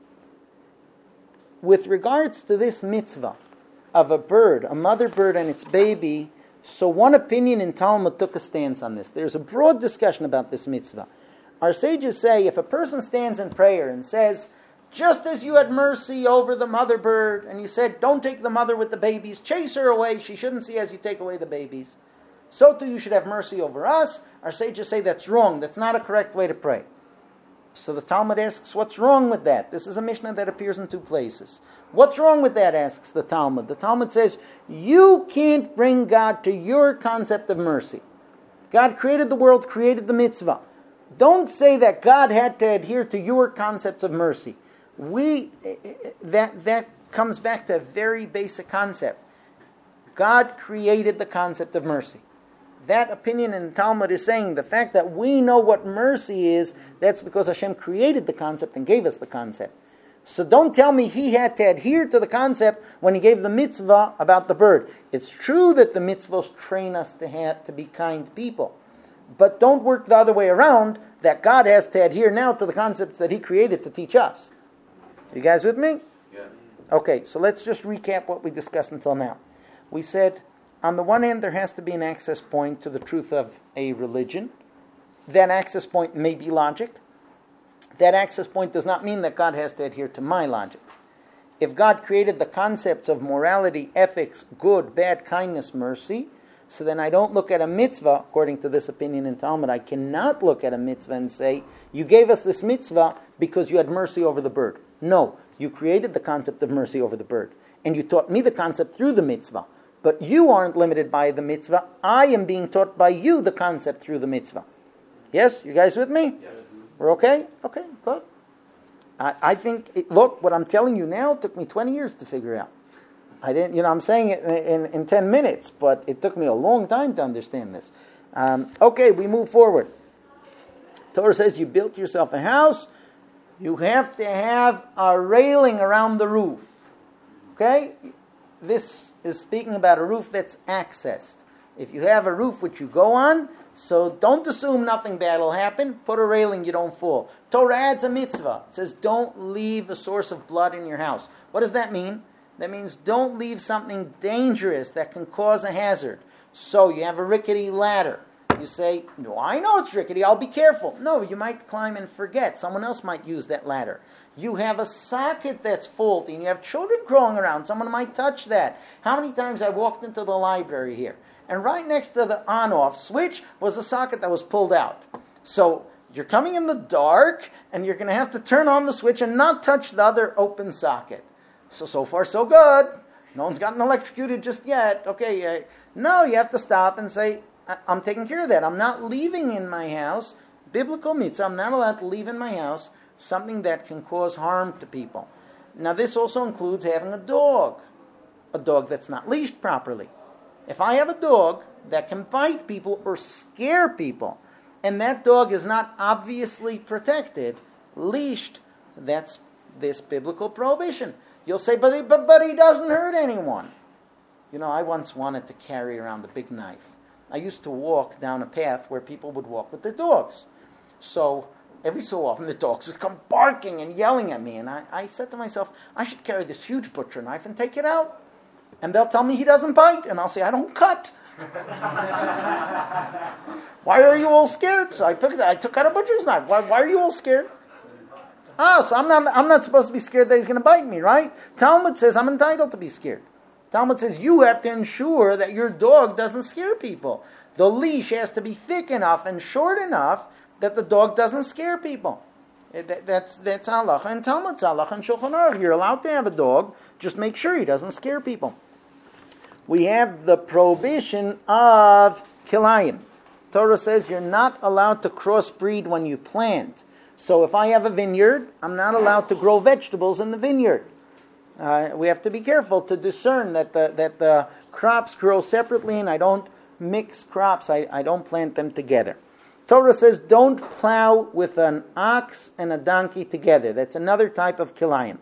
With regards to this mitzvah of a bird, a mother bird and its baby, so one opinion in Talmud took a stance on this. There's a broad discussion about this mitzvah. Our sages say if a person stands in prayer and says, just as you had mercy over the mother bird, and you said, don't take the mother with the babies, chase her away, she shouldn't see as you take away the babies, so too you should have mercy over us. Our sages say that's wrong. That's not a correct way to pray. So the Talmud asks, what's wrong with that? This is a Mishnah that appears in two places. What's wrong with that, asks the Talmud. The Talmud says, you can't bring God to your concept of mercy. God created the world, created the mitzvah. Don't say that God had to adhere to your concepts of mercy. That comes back to a very basic concept. God created the concept of mercy. That opinion in the Talmud is saying the fact that we know what mercy is, that's because Hashem created the concept and gave us the concept. So don't tell me He had to adhere to the concept when He gave the mitzvah about the bird. It's true that the mitzvahs train us to be kind people. But don't work the other way around, that God has to adhere now to the concepts that He created to teach us. You guys with me? Yeah. Okay, so let's just recap what we discussed until now. We said, on the one hand, there has to be an access point to the truth of a religion. That access point may be logic. That access point does not mean that God has to adhere to my logic. If God created the concepts of morality, ethics, good, bad, kindness, mercy, so then I don't look at a mitzvah, according to this opinion in Talmud, I cannot look at a mitzvah and say, you gave us this mitzvah because you had mercy over the bird. No, you created the concept of mercy over the bird. And you taught me the concept through the mitzvah. But you aren't limited by the mitzvah. I am being taught by you the concept through the mitzvah. Yes? You guys with me? Yes. We're okay? Okay, good. I think, look, what I'm telling you now took me 20 years to figure out. I didn't, I'm saying it in 10 minutes, but it took me a long time to understand this. Okay, we move forward. Torah says you built yourself a house, you have to have a railing around the roof. Okay? This is speaking about a roof that's accessed. If you have a roof which you go on, so don't assume nothing bad will happen. Put a railing, you don't fall. Torah adds a mitzvah. It says don't leave a source of blood in your house. What does that mean? That means don't leave something dangerous that can cause a hazard. So you have a rickety ladder. You say, no, I know it's rickety, I'll be careful. No, you might climb and forget. Someone else might use that ladder. You have a socket that's faulty and you have children crawling around. Someone might touch that. How many times I walked into the library here and right next to the on-off switch was a socket that was pulled out. So you're coming in the dark and you're going to have to turn on the switch and not touch the other open socket. So far so good. No one's gotten electrocuted just yet. Okay, no, you have to stop and say, I'm taking care of that. I'm not leaving in my house. Biblical mitzvah, I'm not allowed to leave in my house something that can cause harm to people. Now this also includes having a dog that's not leashed properly. If I have a dog that can bite people or scare people, and that dog is not obviously protected, leashed, that's this biblical prohibition. You'll say, but he doesn't hurt anyone. I once wanted to carry around a big knife. I used to walk down a path where people would walk with their dogs. So every so often the dogs would come barking and yelling at me, and I said to myself, I should carry this huge butcher knife and take it out. And they'll tell me he doesn't bite, and I'll say, I don't cut. Why are you all scared? So I took out a butcher's knife. Why are you all scared? So I'm not supposed to be scared that he's going to bite me, right? Talmud says I'm entitled to be scared. Talmud says you have to ensure that your dog doesn't scare people. The leash has to be thick enough and short enough that the dog doesn't scare people. That's halacha and Talmud's halacha and Shulchan Aruch. You're allowed to have a dog, just make sure he doesn't scare people. We have the prohibition of kilayim. Torah says you're not allowed to crossbreed when you plant. So if I have a vineyard, I'm not allowed to grow vegetables in the vineyard. We have to be careful to discern that the crops grow separately, and I don't mix crops. I don't plant them together. Torah says don't plow with an ox and a donkey together. That's another type of kilayim.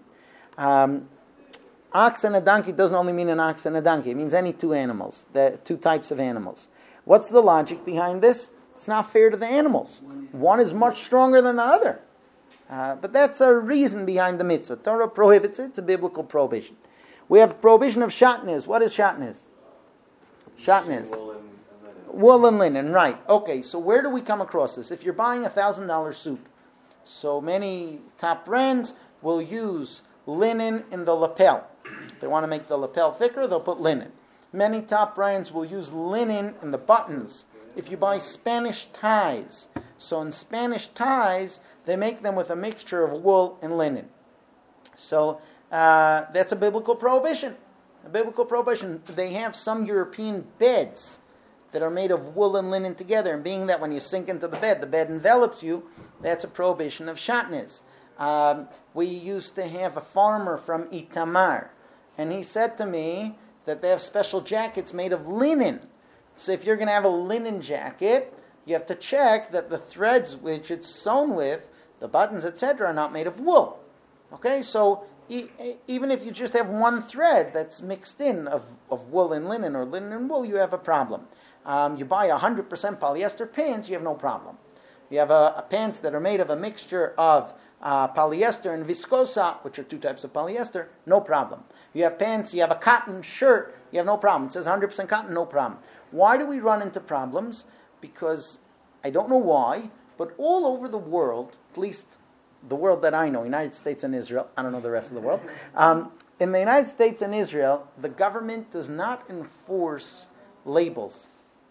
Ox and a donkey doesn't only mean an ox and a donkey. It means any two animals, the two types of animals. What's the logic behind this? It's not fair to the animals. One is much stronger than the other. But that's a reason behind the mitzvah. Torah prohibits it. It's a biblical prohibition. We have prohibition of shatnez. What is shatnez? Shatnez. Wool and linen, right. Okay, so where do we come across this? If you're buying a $1,000 suit, so many top brands will use linen in the lapel. If they want to make the lapel thicker, they'll put linen. Many top brands will use linen in the buttons. If you buy Spanish ties, so in Spanish ties, they make them with a mixture of wool and linen. So that's a biblical prohibition. A biblical prohibition. They have some European beds that are made of wool and linen together, and being that when you sink into the bed envelops you, that's a prohibition of shatnez. We used to have a farmer from Itamar, and he said to me that they have special jackets made of linen. So if you're going to have a linen jacket, you have to check that the threads which it's sewn with, the buttons, etc., are not made of wool. Okay, so even if you just have one thread that's mixed in of wool and linen, or linen and wool, you have a problem. You buy 100% polyester pants, you have no problem. You have pants that are made of a mixture of polyester and viscosa, which are two types of polyester, no problem. You have pants, you have a cotton shirt, you have no problem. It says 100% cotton, no problem. Why do we run into problems? Because, I don't know why, but all over the world, at least the world that I know, United States and Israel, I don't know the rest of the world, in the United States and Israel, the government does not enforce labels.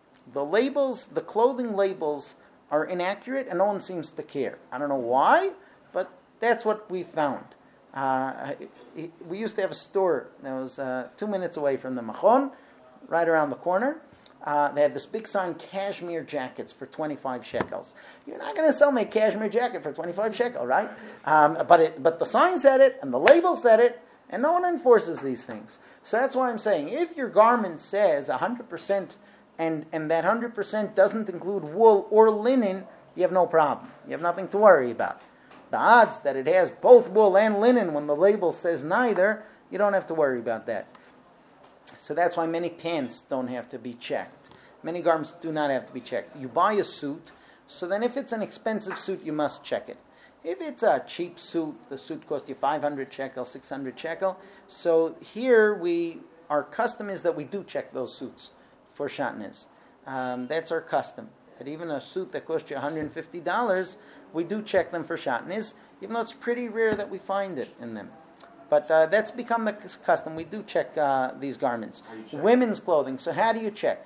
The clothing labels are inaccurate and no one seems to care. I don't know why, but that's what we found. We used to have a store that was 2 minutes away from the Machon, right around the corner. They had this big sign, cashmere jackets for 25 shekels. You're not going to sell me a cashmere jacket for 25 shekel, right? But the sign said it, and the label said it, and no one enforces these things. So that's why I'm saying, if your garment says 100%, and that 100% doesn't include wool or linen, you have no problem. You have nothing to worry about. The odds that it has both wool and linen when the label says neither, you don't have to worry about that. So that's why many pants don't have to be checked. Many garments do not have to be checked. You buy a suit, so then if it's an expensive suit, you must check it. If it's a cheap suit, the suit costs you 500 shekel, 600 shekel. So here our custom is that we do check those suits for shatnez. That's our custom. That even a suit that costs you $150, we do check them for shatnez, even though it's pretty rare that we find it in them. But that's become the custom. We do check these garments. Women's clothing. So how do you check?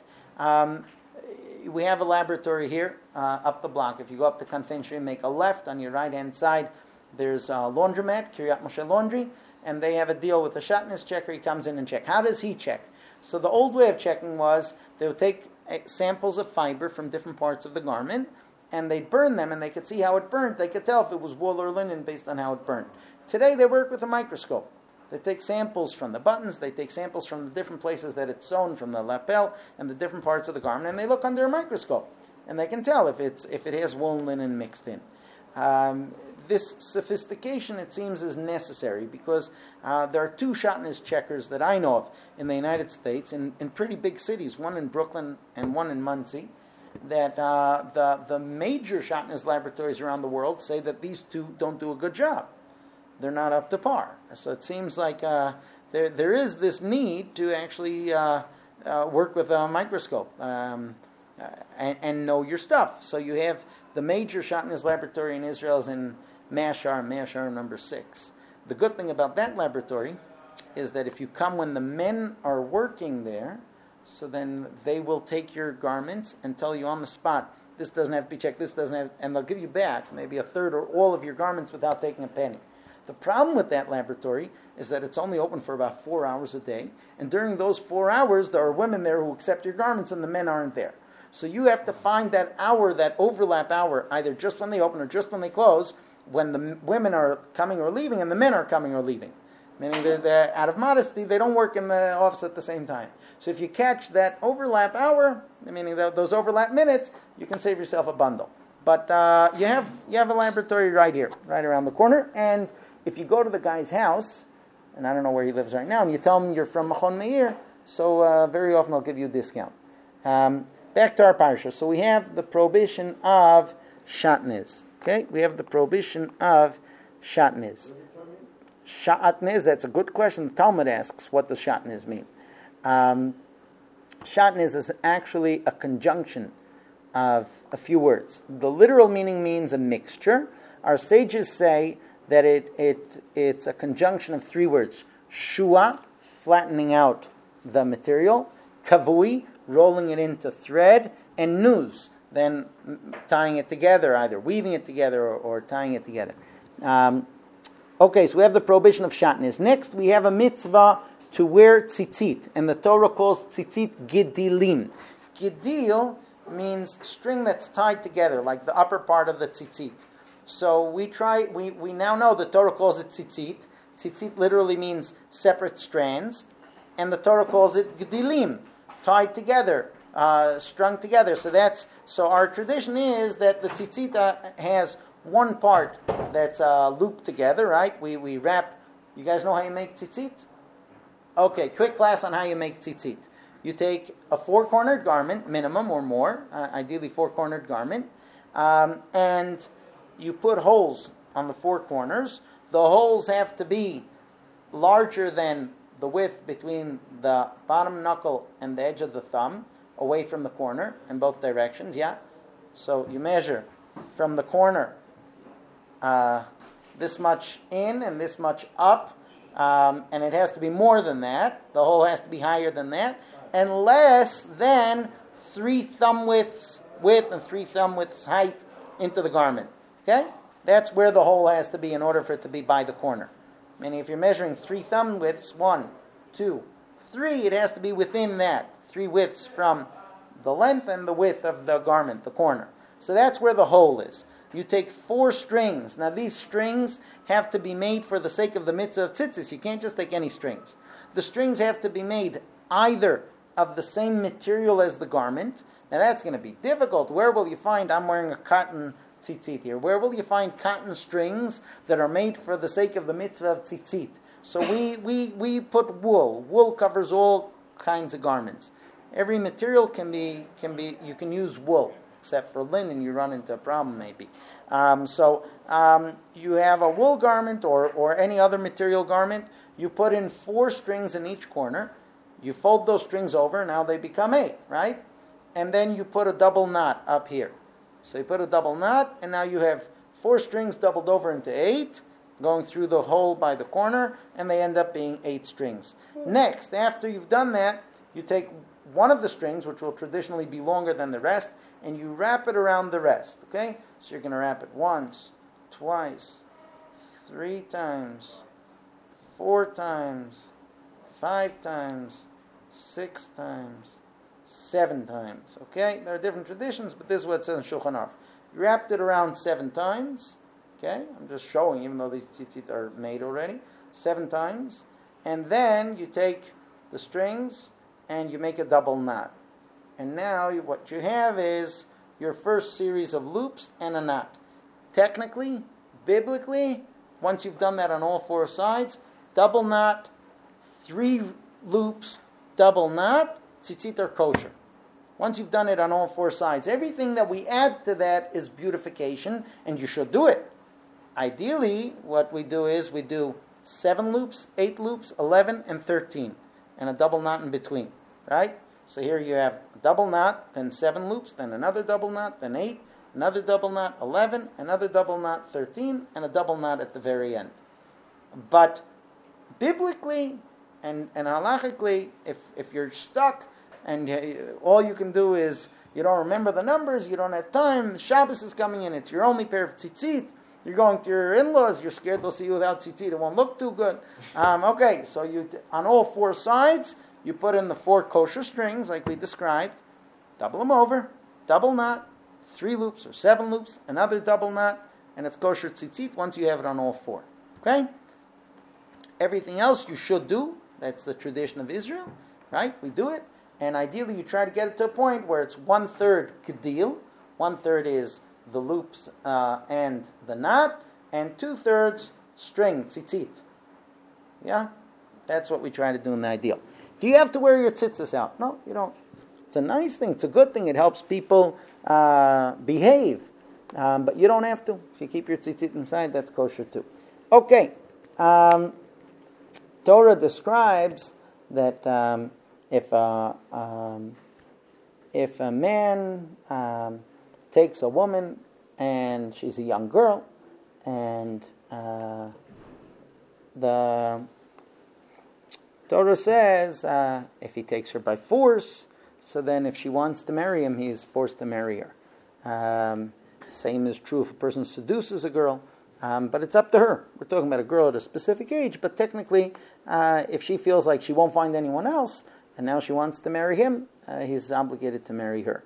We have a laboratory here up the block. If you go up to Convention, make a left on your right-hand side. There's a laundromat, Kiryat Moshe Laundry, and they have a deal with a shatnez checker. He comes in and checks. How does he check? So the old way of checking was they would take samples of fiber from different parts of the garment, and they'd burn them, and they could see how it burnt. They could tell if it was wool or linen based on how it burnt. Today they work with a microscope. They take samples from the buttons, they take samples from the different places that it's sewn, from the lapel and the different parts of the garment, and they look under a microscope. And they can tell if it has wool and linen mixed in. This sophistication, it seems, is necessary because there are two shatnez checkers that I know of in the United States, in pretty big cities, one in Brooklyn and one in Monsey. that the major shatnez laboratories around the world say that these two don't do a good job. They're not up to par. So it seems like there is this need to actually work with a microscope and know your stuff. So you have the major shatnez laboratory in Israel is in Mashar number 6. The good thing about that laboratory is that if you come when the men are working there, so then they will take your garments and tell you on the spot, this doesn't have to be checked, this doesn't have, and they'll give you back maybe a third or all of your garments without taking a penny. The problem with that laboratory is that it's only open for about 4 hours a day, and during those 4 hours, there are women there who accept your garments and the men aren't there. So you have to find that hour, that overlap hour, either just when they open or just when they close, when the women are coming or leaving and the men are coming or leaving. Meaning they're out of modesty, they don't work in the office at the same time. So if you catch that overlap hour, meaning those overlap minutes, you can save yourself a bundle. But you have a laboratory right here, right around the corner, and if you go to the guy's house, and I don't know where he lives right now, and you tell him you're from Machon Meir, so very often I'll give you a discount. Back to our parsha. So we have the prohibition of shatnez. Okay, we have the prohibition of shatnez. Shatnez, that's a good question. The Talmud asks, what does shatnez mean? Shatnez is actually a conjunction of a few words. The literal meaning means a mixture. Our sages say that it's a conjunction of 3 words. Shua, flattening out the material. Tavui, rolling it into thread. And nuz, then tying it together, either weaving it together or tying it together. Okay, so we have the prohibition of shatnez. Next, we have a mitzvah to wear tzitzit, and the Torah calls tzitzit gidilim. Gidil means string that's tied together, like the upper part of the tzitzit. So we now know the Torah calls it tzitzit. Tzitzit literally means separate strands, and the Torah calls it gedilim, tied together, strung together. So our tradition is that the tzitzit has one part that's looped together, right? We wrap. You guys know how you make tzitzit? Okay, quick class on how you make tzitzit. You take a 4-cornered garment, minimum or more, ideally 4-cornered garment, and you put holes on the 4 corners. The holes have to be larger than the width between the bottom knuckle and the edge of the thumb, away from the corner in both directions, yeah? So you measure from the corner this much in and this much up, and it has to be more than that. The hole has to be higher than that, and less than 3 thumb widths width and 3 thumb widths height into the garment. Okay? That's where the hole has to be in order for it to be by the corner. Meaning if you're measuring 3 thumb widths, 1, 2, 3, it has to be within that. 3 widths from the length and the width of the garment, the corner. So that's where the hole is. You take 4 strings. Now these strings have to be made for the sake of the mitzvah of tzitzis. You can't just take any strings. The strings have to be made either of the same material as the garment. Now that's going to be difficult. Where will you find, I'm wearing a cotton tzitzit here. Where will you find cotton strings that are made for the sake of the mitzvah of tzitzit? So we put wool. Wool covers all kinds of garments. Every material can be you can use wool, except for linen you run into a problem maybe. So you have a wool garment or any other material garment. You put in 4 strings in each corner. You fold those strings over. Now they become 8, right? And then you put a double knot up here. So you put a double knot, and now you have 4 strings doubled over into 8, going through the hole by the corner, and they end up being 8 strings. Next, after you've done that, you take one of the strings, which will traditionally be longer than the rest, and you wrap it around the rest. Okay? So you're going to wrap it once, twice, 3 times, 4 times, 5 times, 6 times, 7 times. Okay? There are different traditions, but this is what it says in Shulchan Aruch. You wrapped it around 7 times. Okay? I'm just showing, even though these tzitzit are made already. 7 times. And then you take the strings and you make a double knot. And now what you have is your first series of loops and a knot. Technically, biblically, once you've done that on all 4 sides, double knot, 3 loops, double knot, tzitzit are kosher. once you've done it on all four sides, everything that we add to that is beautification, and you should do it. Ideally, what we do is we do 7 loops, 8 loops, 11, and 13, and a double knot in between, right? So here you have a double knot, then 7 loops, then another double knot, then 8, another double knot, 11, another double knot, 13, and a double knot at the very end. But biblically and halachically, if you're stuck and all you can do is you don't remember the numbers, you don't have time, Shabbos is coming in, it's your only pair of tzitzit, you're going to your in-laws, you're scared they'll see you without tzitzit, it won't look too good. Okay, so you on all four sides, you put in the 4 kosher strings like we described, double them over, double knot, 3 loops or 7 loops, another double knot, and it's kosher tzitzit once you have it on all 4. Okay? Everything else you should do. That's the tradition of Israel, right? We do it, and ideally you try to get it to a point where it's 1/3 kedil, 1/3 is the loops and the knot, and 2/3 string, tzitzit. Yeah? That's what we try to do in the ideal. Do you have to wear your tzitzis out? No, you don't. It's a nice thing. It's a good thing. It helps people behave. But you don't have to. If you keep your tzitzit inside, that's kosher too. Okay. Torah describes that if a man takes a woman and she's a young girl, and the Torah says if he takes her by force, so then if she wants to marry him, he's forced to marry her. Same is true if a person seduces a girl, but it's up to her. We're talking about a girl at a specific age, but technically, if she feels like she won't find anyone else, and now she wants to marry him, he's obligated to marry her.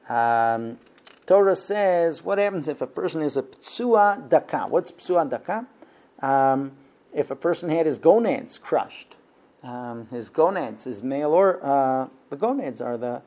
Torah says, what happens if a person is a ptsua daka? What's ptsua daka? If a person had his gonads crushed, his gonads, his male or the gonads are the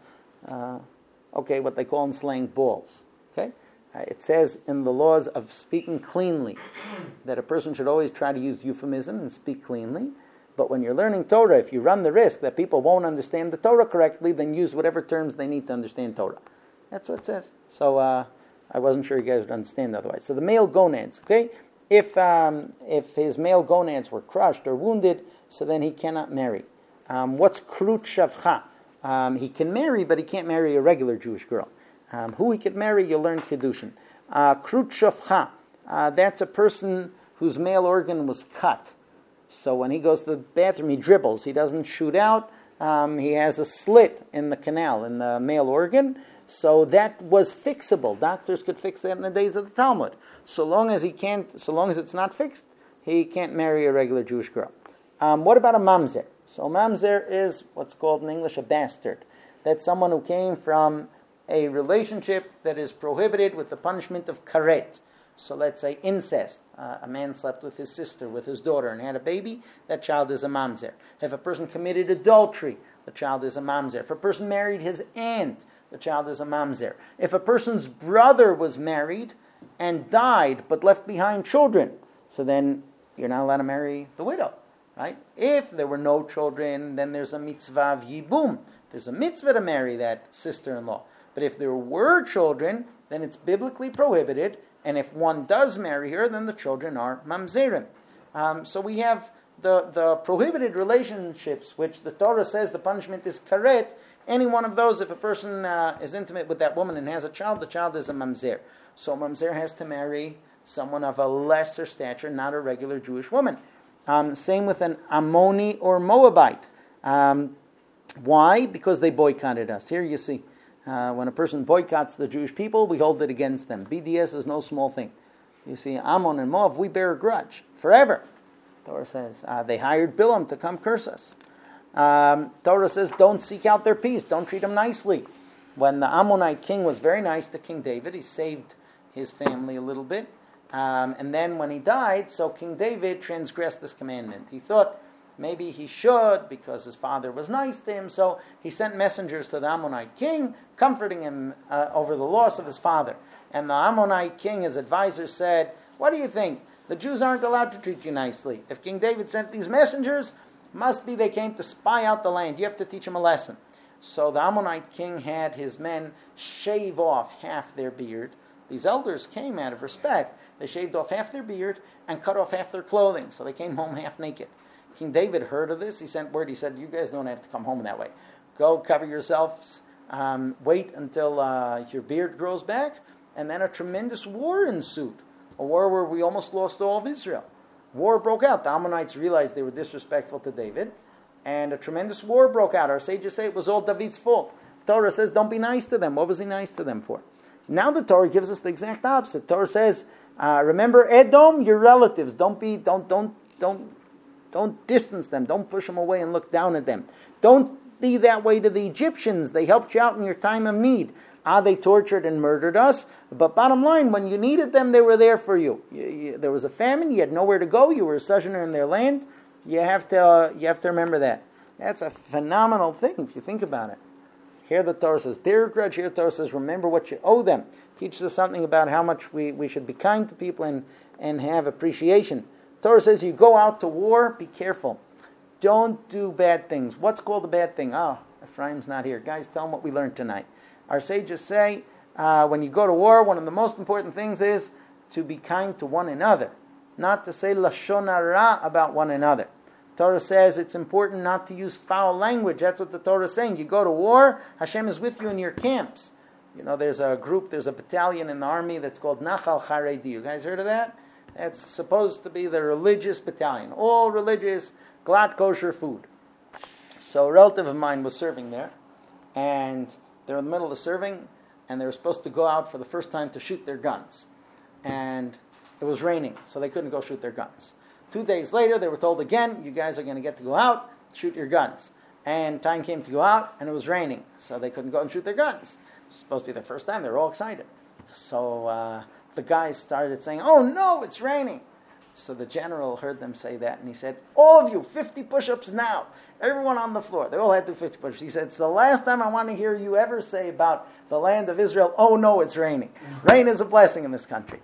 what they call in slang balls. Okay, it says in the laws of speaking cleanly that a person should always try to use euphemism and speak cleanly. But when you're learning Torah, if you run the risk that people won't understand the Torah correctly, then use whatever terms they need to understand Torah. That's what it says. So I wasn't sure you guys would understand otherwise. So the male gonads, okay? If his male gonads were crushed or wounded, so then he cannot marry. What's krut shavcha? He can marry, but he can't marry a regular Jewish girl. Who he could marry, you'll learn Kiddushin. Krut shavcha, that's a person whose male organ was cut. So when he goes to the bathroom, he dribbles. He doesn't shoot out. He has a slit in the canal, in the male organ. So that was fixable. Doctors could fix that in the days of the Talmud. So long as it's not fixed, he can't marry a regular Jewish girl. What about a mamzer? So mamzer is what's called in English a bastard. That's someone who came from a relationship that is prohibited with the punishment of karet. So let's say incest. A man slept with his sister, with his daughter, and had a baby. That child is a mamzer. If a person committed adultery, the child is a mamzer. If a person married his aunt, the child is a mamzer. If a person's brother was married and died but left behind children, so then you're not allowed to marry the widow, right? If there were no children, then there's a mitzvah of yibum. There's a mitzvah to marry that sister-in-law. But if there were children, then it's biblically prohibited. And if one does marry her, then the children are mamzerim. So we have the prohibited relationships, which the Torah says the punishment is karet. Any one of those, if a person is intimate with that woman and has a child, the child is a mamzer. So a mamzer has to marry someone of a lesser stature, not a regular Jewish woman. Same with an Ammoni or Moabite. Why? Because they boycotted us. Here you see. When a person boycotts the Jewish people, we hold it against them. BDS is no small thing. You see, Ammon and Moab, we bear a grudge forever. Torah says they hired Bilam to come curse us. Torah says don't seek out their peace, don't treat them nicely. When the Ammonite king was very nice to King David, he saved his family a little bit. And then when he died, so King David transgressed this commandment. He thought maybe he should because his father was nice to him, so he sent messengers to the Ammonite king, comforting him over the loss of his father. And the Ammonite king, his advisor, said, what do you think? The Jews aren't allowed to treat you nicely. If King David sent these messengers, must be they came to spy out the land. You have to teach them a lesson. So the Ammonite king had his men shave off half their beard. These elders came out of respect. They shaved off half their beard and cut off half their clothing. So they came home half naked. King David heard of this. He sent word. He said, you guys don't have to come home that way. Go cover yourselves. Wait until your beard grows back. And then a tremendous war ensued. A war where we almost lost all of Israel. War broke out. The Ammonites realized they were disrespectful to David. And a tremendous war broke out. Our sages say it was all David's fault. Torah says, don't be nice to them. What was he nice to them for? Now the Torah gives us the exact opposite. Torah says, remember Edom, your relatives. Don't distance them. Don't push them away and look down at them. Don't be that way to the Egyptians. They helped you out in your time of need. They tortured and murdered us. But bottom line, when you needed them, they were there for you. There was a famine. You had nowhere to go. You were a sojourner in their land. You have to remember that. That's a phenomenal thing if you think about it. Here the Torah says, bear a grudge. Here the Torah says, remember what you owe them. Teaches us something about how much we should be kind to people and have appreciation. Torah says, you go out to war, be careful. Don't do bad things. What's called a bad thing? Ephraim's not here. Guys, tell them what we learned tonight. Our sages say, when you go to war, one of the most important things is to be kind to one another. Not to say lashon hara about one another. Torah says it's important not to use foul language. That's what the Torah is saying. You go to war, Hashem is with you in your camps. You know, there's a battalion in the army that's called Nachal Charedi. You guys heard of that? That's supposed to be the religious battalion. All religious, glad kosher food. So a relative of mine was serving there, and they're in the middle of serving, and they were supposed to go out for the first time to shoot their guns. And it was raining, so they couldn't go shoot their guns. 2 days later, they were told again, you guys are going to get to go out, shoot your guns. And time came to go out, and it was raining, so they couldn't go and shoot their guns. It was supposed to be their first time. They were all excited. So the guys started saying, oh no, it's raining. So the general heard them say that, and he said, all of you, 50 push-ups now. Everyone on the floor. They all had to do 50 push-ups. He said, it's the last time I want to hear you ever say about the land of Israel, oh no, it's raining. Rain is a blessing in this country.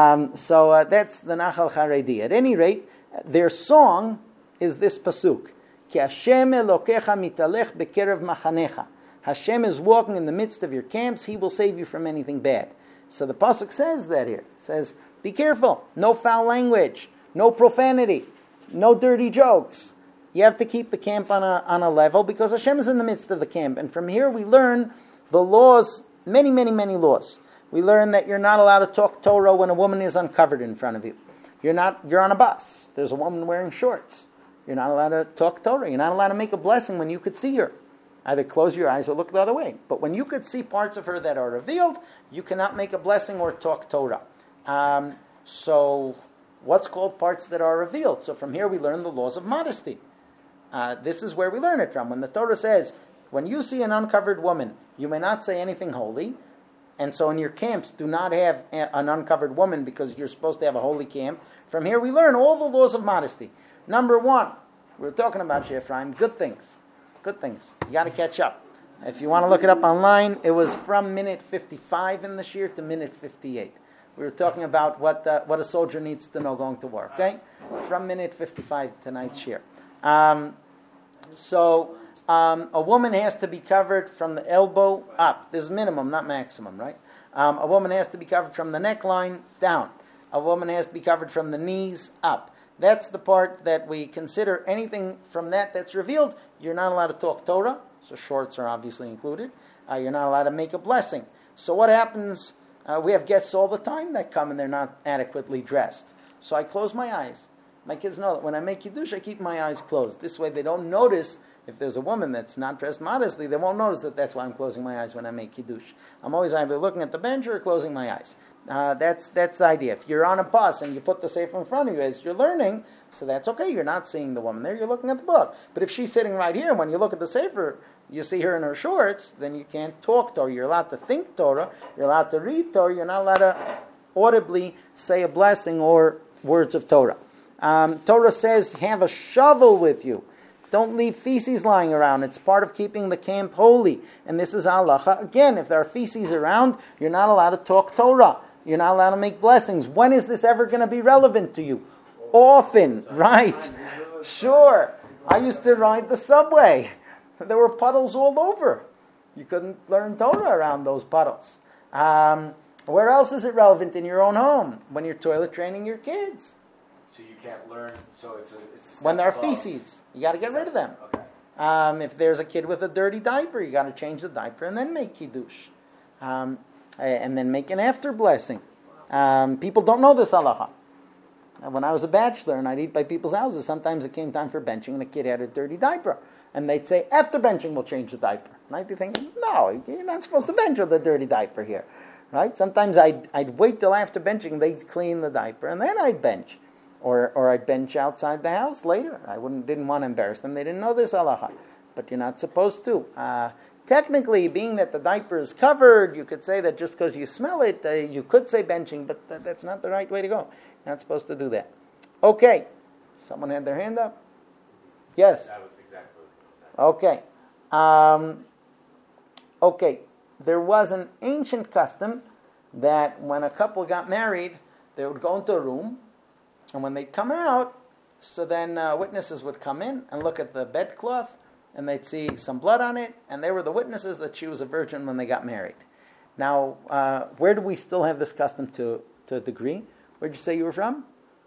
So that's the Nachal Charedi. At any rate, their song is this pasuk. Ki Hashem Elokecha mitalech bekerev machanecha. Hashem is walking in the midst of your camps. He will save you from anything bad. So the pasuk says that here. It says, be careful. No foul language. No profanity. No dirty jokes. You have to keep the camp on a level because Hashem is in the midst of the camp. And from here we learn the laws, many, many, many laws. We learn that you're not allowed to talk Torah when a woman is uncovered in front of you. You're on a bus. There's a woman wearing shorts. You're not allowed to talk Torah. You're not allowed to make a blessing when you could see her. Either close your eyes or look the other way. But when you could see parts of her that are revealed, you cannot make a blessing or talk Torah. So what's called parts that are revealed? So from here we learn the laws of modesty. This is where we learn it from. When the Torah says, when you see an uncovered woman, you may not say anything holy. And so in your camps, do not have an uncovered woman because you're supposed to have a holy camp. From here we learn all the laws of modesty. Number one, we're talking about Ephraim, good things. Good things. You got to catch up. If you want to look it up online, it was from minute 55 in the shir to minute 58. We were talking about what a soldier needs to know going to war. Okay, from minute 55 tonight's shir. So a woman has to be covered from the elbow up. This is minimum, not maximum, right? A woman has to be covered from the neckline down. A woman has to be covered from the knees up. That's the part that we consider anything from that's revealed. You're not allowed to talk Torah, so shorts are obviously included. You're not allowed to make a blessing. So what happens? We have guests all the time that come and they're not adequately dressed. So I close my eyes. My kids know that when I make Kiddush, I keep my eyes closed. This way they don't notice. If there's a woman that's not dressed modestly, they won't notice that's why I'm closing my eyes when I make Kiddush. I'm always either looking at the bench or closing my eyes. That's the idea. If you're on a bus and you put the sefer in front of you as you're learning, so that's okay. You're not seeing the woman there. You're looking at the book. But if she's sitting right here, when you look at the sefer, you see her in her shorts, then you can't talk Torah. You're allowed to think Torah. You're allowed to read Torah. You're not allowed to audibly say a blessing or words of Torah. Torah says, have a shovel with you. Don't leave feces lying around. It's part of keeping the camp holy. And this is halacha. Again, if there are feces around, you're not allowed to talk Torah. You're not allowed to make blessings. When is this ever going to be relevant to you? Often, right? Sure. I used to ride the subway. There were puddles all over. You couldn't learn Torah around those puddles. Where else is it relevant? In your own home, when you're toilet training your kids. So you can't learn. So it's a When there are step above. feces, you got to get rid of them. Okay. If there's a kid with a dirty diaper, you got to change the diaper and then make kiddush, and then make an after blessing. People don't know this halacha. When I was a bachelor and I'd eat by people's houses, sometimes it came time for benching and the kid had a dirty diaper. And they'd say, after benching, we'll change the diaper. And I'd be thinking, no, you're not supposed to bench with a dirty diaper here. Right? Sometimes I'd wait till after benching, they'd clean the diaper, and then I'd bench. Or I'd bench outside the house later. I didn't want to embarrass them. They didn't know this halacha. But you're not supposed to. Technically, being that the diaper is covered, you could say that just because you smell it, you could say benching, but that's not the right way to go. You're not supposed to do that. Okay. Someone had their hand up? Yes? That was exactly what I said. Okay. Okay. There was an ancient custom that when a couple got married, they would go into a room, and when they'd come out, so then witnesses would come in and look at the bedcloth, and they'd see some blood on it, and they were the witnesses that she was a virgin when they got married. Now, where do we still have this custom to a degree? Where'd you say you were from?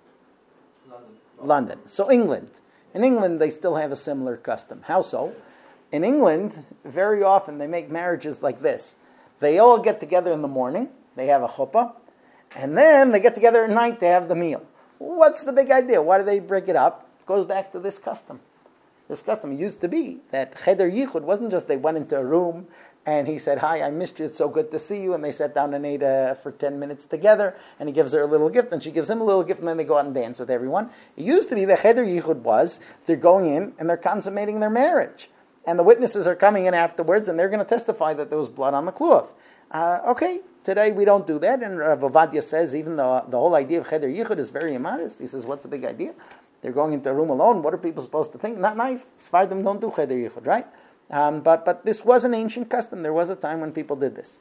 London. So England. In England, they still have a similar custom. How so? In England, very often they make marriages like this. They all get together in the morning, they have a chuppah, and then they get together at night to have the meal. What's the big idea? Why do they break it up? It goes back to this custom. This custom used to be that cheder yichud wasn't just they went into a room and he said, hi, I missed you, it's so good to see you, and they sat down and ate for 10 minutes together, and he gives her a little gift, and she gives him a little gift, and then they go out and dance with everyone. It used to be that cheder yichud was, they're going in and they're consummating their marriage. And the witnesses are coming in afterwards, and they're going to testify that there was blood on the cloth. Okay, today we don't do that, and Rav Ovadia says, even though the whole idea of cheder yichud is very immodest, he says, what's the big idea? They're going into a room alone. What are people supposed to think? Not nice. Sfardim don't do cheder yichud, right? But this was an ancient custom. There was a time when people did this.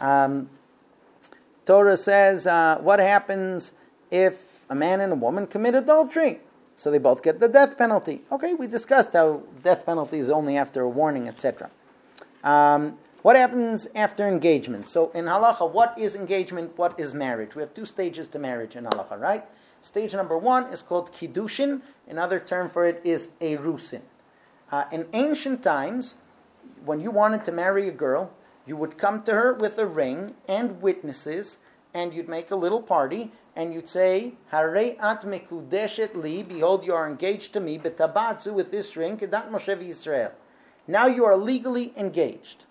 Torah says, what happens if a man and a woman commit adultery? So they both get the death penalty. Okay, we discussed how death penalty is only after a warning, etc. What happens after engagement? So in halacha, what is engagement? What is marriage? We have two stages to marriage in halacha, right? Stage number one is called kiddushin. Another term for it is erusin. In ancient times, when you wanted to marry a girl, you would come to her with a ring and witnesses, and you'd make a little party, and you'd say, Harei at mekudeshet li, behold, you are engaged to me, betabatzu, with this ring, kedat Moshe v'Yisrael. Now you are legally engaged.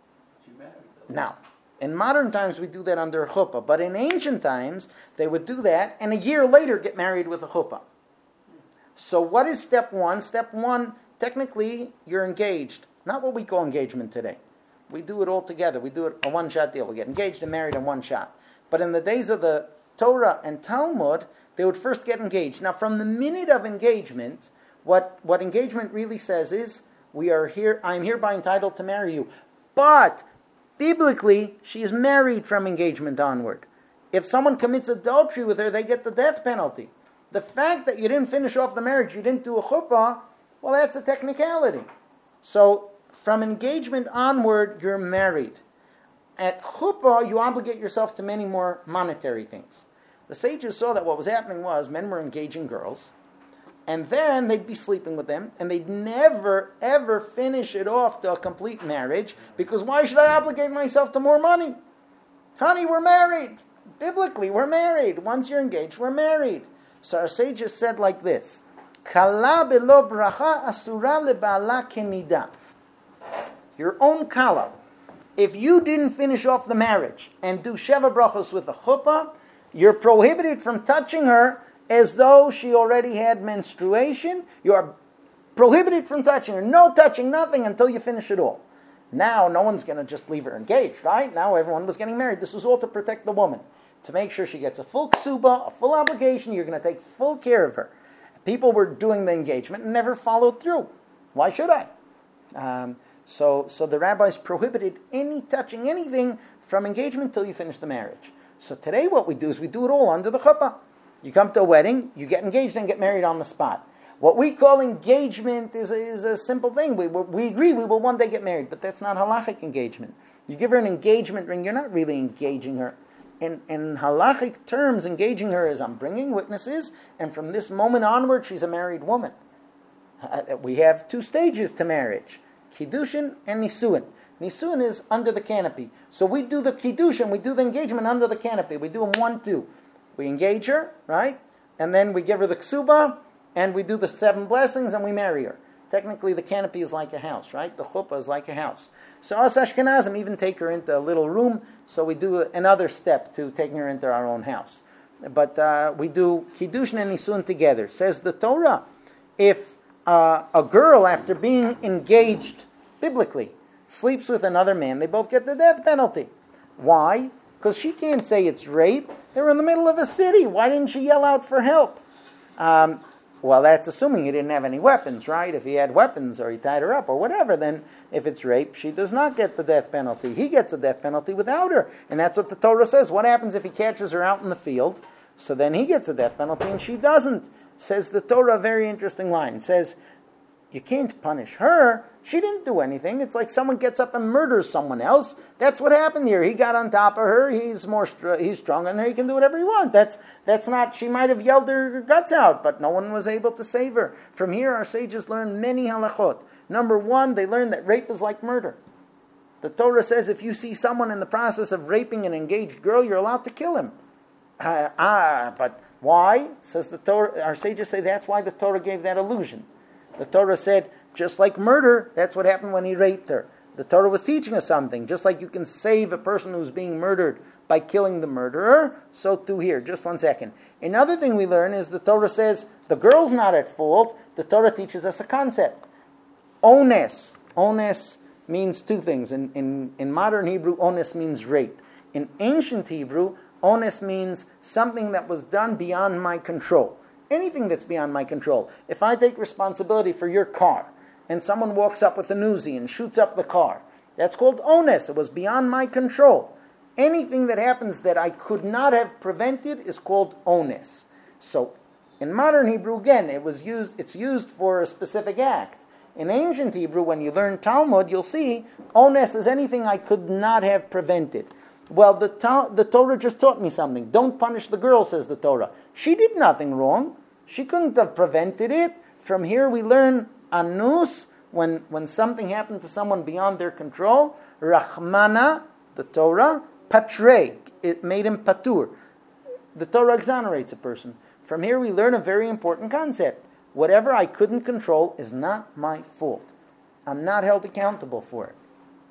Now, in modern times we do that under a chuppah, but in ancient times they would do that, and a year later get married with a chuppah. So what is step one? Step one, technically, you're engaged. Not what we call engagement today. We do it all together. We do it a one-shot deal. We get engaged and married in one shot. But in the days of the Torah and Talmud, they would first get engaged. Now, from the minute of engagement, what engagement really says is, I'm hereby entitled to marry you. But, biblically, she is married from engagement onward. If someone commits adultery with her, they get the death penalty. The fact that you didn't finish off the marriage, you didn't do a chuppah, well, that's a technicality. So, from engagement onward, you're married. At chuppah, you obligate yourself to many more monetary things. The sages saw that what was happening was men were engaging girls, and then they'd be sleeping with them, and they'd never, ever finish it off to a complete marriage, because why should I obligate myself to more money? Honey, we're married. Biblically, we're married. Once you're engaged, we're married. So our sages said like this, Kala belo bracha asura leba'ala kenida. Your own kala. If you didn't finish off the marriage and do sheva brachos with a chuppah, you're prohibited from touching her as though she already had menstruation. You are prohibited from touching her. No touching, nothing until you finish it all. Now, no one's going to just leave her engaged, right? Now everyone was getting married. This was all to protect the woman. To make sure she gets a full ksuba, a full obligation. You're going to take full care of her. People were doing the engagement and never followed through. Why should I? So the rabbis prohibited any touching anything from engagement till you finish the marriage. So today what we do is we do it all under the chuppah. You come to a wedding, you get engaged and get married on the spot. What we call engagement is a simple thing. We agree we will one day get married, but that's not halachic engagement. You give her an engagement ring, you're not really engaging her. In halachic terms, engaging her is I'm bringing witnesses, and from this moment onward, she's a married woman. We have 2 stages to marriage, Kiddushin and Nisuin. Nisuin is under the canopy. So we do the Kiddushin, we do the engagement under the canopy. We do them 1, 2. We engage her, right? And then we give her the Ksuba, and we do the 7 blessings, and we marry her. Technically, the canopy is like a house, right? The chuppah is like a house. So us Ashkenazim even take her into a little room, so we do another step to taking her into our own house. But we do Kiddushin and Nisun together. Says the Torah, if a girl, after being engaged biblically, sleeps with another man, they both get the death penalty. Why? Because she can't say it's rape. They're in the middle of a city. Why didn't she yell out for help? Well, that's assuming he didn't have any weapons, right? If he had weapons or he tied her up or whatever, then if it's rape, she does not get the death penalty. He gets the death penalty without her. And that's what the Torah says. What happens if he catches her out in the field? So then he gets a death penalty and she doesn't. Says the Torah, a very interesting line. It says, you can't punish her. She didn't do anything. It's like someone gets up and murders someone else. That's what happened here. He got on top of her. He's stronger than her. He can do whatever he wants. That's not. She might have yelled her guts out, but no one was able to save her. From here, our sages learn many halachot. Number 1, they learn that rape is like murder. The Torah says if you see someone in the process of raping an engaged girl, you're allowed to kill him. But why? Says the Torah. Our sages say that's why the Torah gave that illusion. The Torah said, just like murder, that's what happened when he raped her. The Torah was teaching us something. Just like you can save a person who's being murdered by killing the murderer, so too here. Just 1 second. Another thing we learn is the Torah says the girl's not at fault. The Torah teaches us a concept. Ones. Ones means 2 things. In modern Hebrew, ones means rape. In ancient Hebrew, ones means something that was done beyond my control. Anything that's beyond my control. If I take responsibility for your car, and someone walks up with a Uzi and shoots up the car, that's called ones. It was beyond my control. Anything that happens that I could not have prevented is called ones. So, in modern Hebrew, again, it's used for a specific act. In ancient Hebrew, when you learn Talmud, you'll see ones is anything I could not have prevented. Well, the Torah just taught me something. Don't punish the girl, says the Torah. She did nothing wrong. She couldn't have prevented it. From here we learn anus, when something happened to someone beyond their control. Rachmana, the Torah. Patrei, it made him patur. The Torah exonerates a person. From here we learn a very important concept. Whatever I couldn't control is not my fault. I'm not held accountable for it.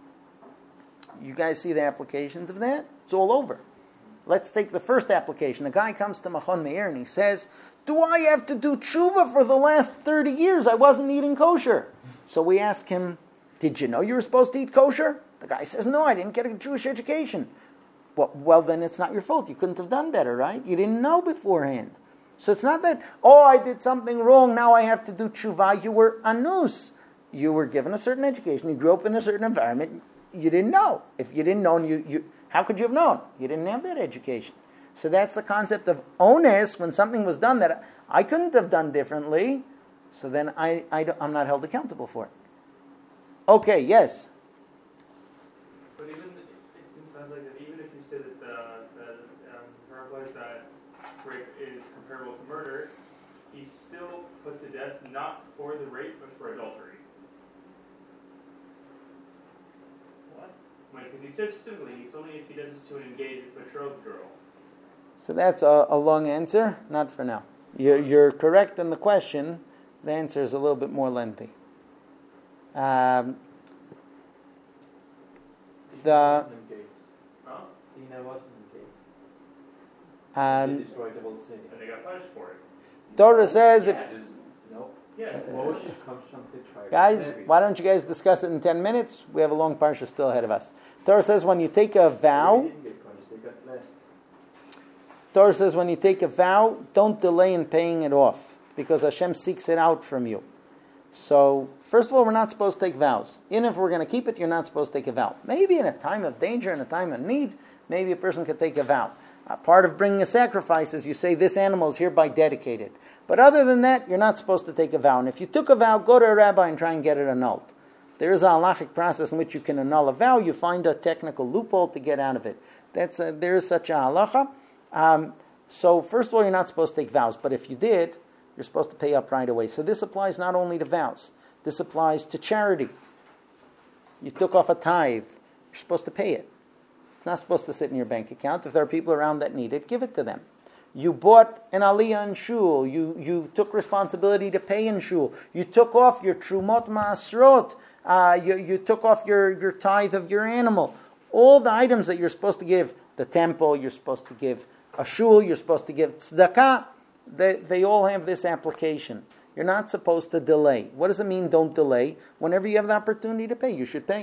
You guys see the applications of that? It's all over. Let's take the first application. A guy comes to Machon Meir and he says, do I have to do tshuva for the last 30 years? I wasn't eating kosher. So we ask him, did you know you were supposed to eat kosher? The guy says, no, I didn't get a Jewish education. Well, then it's not your fault. You couldn't have done better, right? You didn't know beforehand. So it's not that, I did something wrong, now I have to do tshuva. You were anus. You were given a certain education. You grew up in a certain environment. You didn't know. If you didn't know, how could you have known? You didn't have that education. So that's the concept of ones, when something was done that I couldn't have done differently, so then I'm not held accountable for it. Okay, yes? But even, it sounds like that even if you say that implies that rape is comparable to murder, he's still put to death not for the rape, but for adultery. What? Because he said specifically, it's only if he does this to an engaged, betrothed girl. So that's a long answer, not for now. You're correct in the question. The answer is a little bit more lengthy. Dina wasn't engaged. They destroyed the whole city. And they got punished for it. Torah says if... No. Yes. Moshe comes from the tribe of Guys, Levi. why don't you guys discuss it in 10 minutes? We have a long parsha still ahead of us. Torah says when you take a vow... They didn't get punished, they got blessed. Torah says when you take a vow, don't delay in paying it off, because Hashem seeks it out from you. So, first of all, we're not supposed to take vows. Even if we're going to keep it, you're not supposed to take a vow. Maybe in a time of danger, in a time of need, maybe a person could take a vow. Part of bringing a sacrifice is you say this animal is hereby dedicated. But other than that, you're not supposed to take a vow. And if you took a vow, go to a rabbi and try and get it annulled. There is a halachic process in which you can annul a vow. You find a technical loophole to get out of it. There is such a halacha. So first of all, you're not supposed to take vows. But if you did, you're supposed to pay up right away. So this applies not only to vows. This applies to charity. You took off a tithe. You're supposed to pay it. It's not supposed to sit in your bank account. If there are people around that need it, give it to them. You bought an aliyah in shul. You took responsibility to pay in shul. You took off your trumot ma'asrot. You took off your tithe of your animal. All the items that you're supposed to give, the temple, you're supposed to give a shul, you're supposed to give tzedakah, they all have this application. You're not supposed to delay. What does it mean, don't delay? Whenever you have the opportunity to pay, you should pay.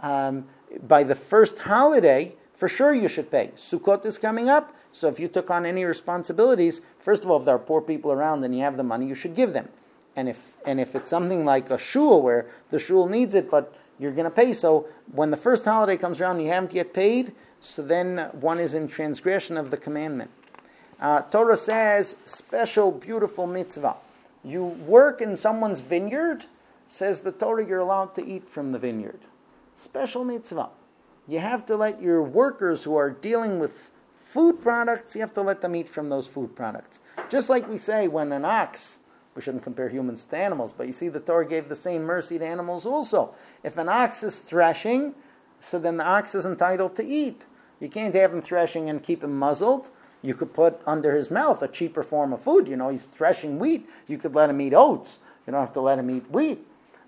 By the first holiday, for sure you should pay. Sukkot is coming up, so if you took on any responsibilities, first of all, if there are poor people around and you have the money, you should give them. And if it's something like a shul where the shul needs it, but you're going to pay, so when the first holiday comes around and you haven't yet paid, so then one is in transgression of the commandment. Torah says, special, beautiful mitzvah. You work in someone's vineyard, says the Torah, you're allowed to eat from the vineyard. Special mitzvah. You have to let your workers who are dealing with food products, you have to let them eat from those food products. Just like we say when an ox, we shouldn't compare humans to animals, but you see the Torah gave the same mercy to animals also. If an ox is threshing, so then the ox is entitled to eat. You can't have him threshing and keep him muzzled. You could put under his mouth a cheaper form of food. He's threshing wheat. You could let him eat oats. You don't have to let him eat wheat.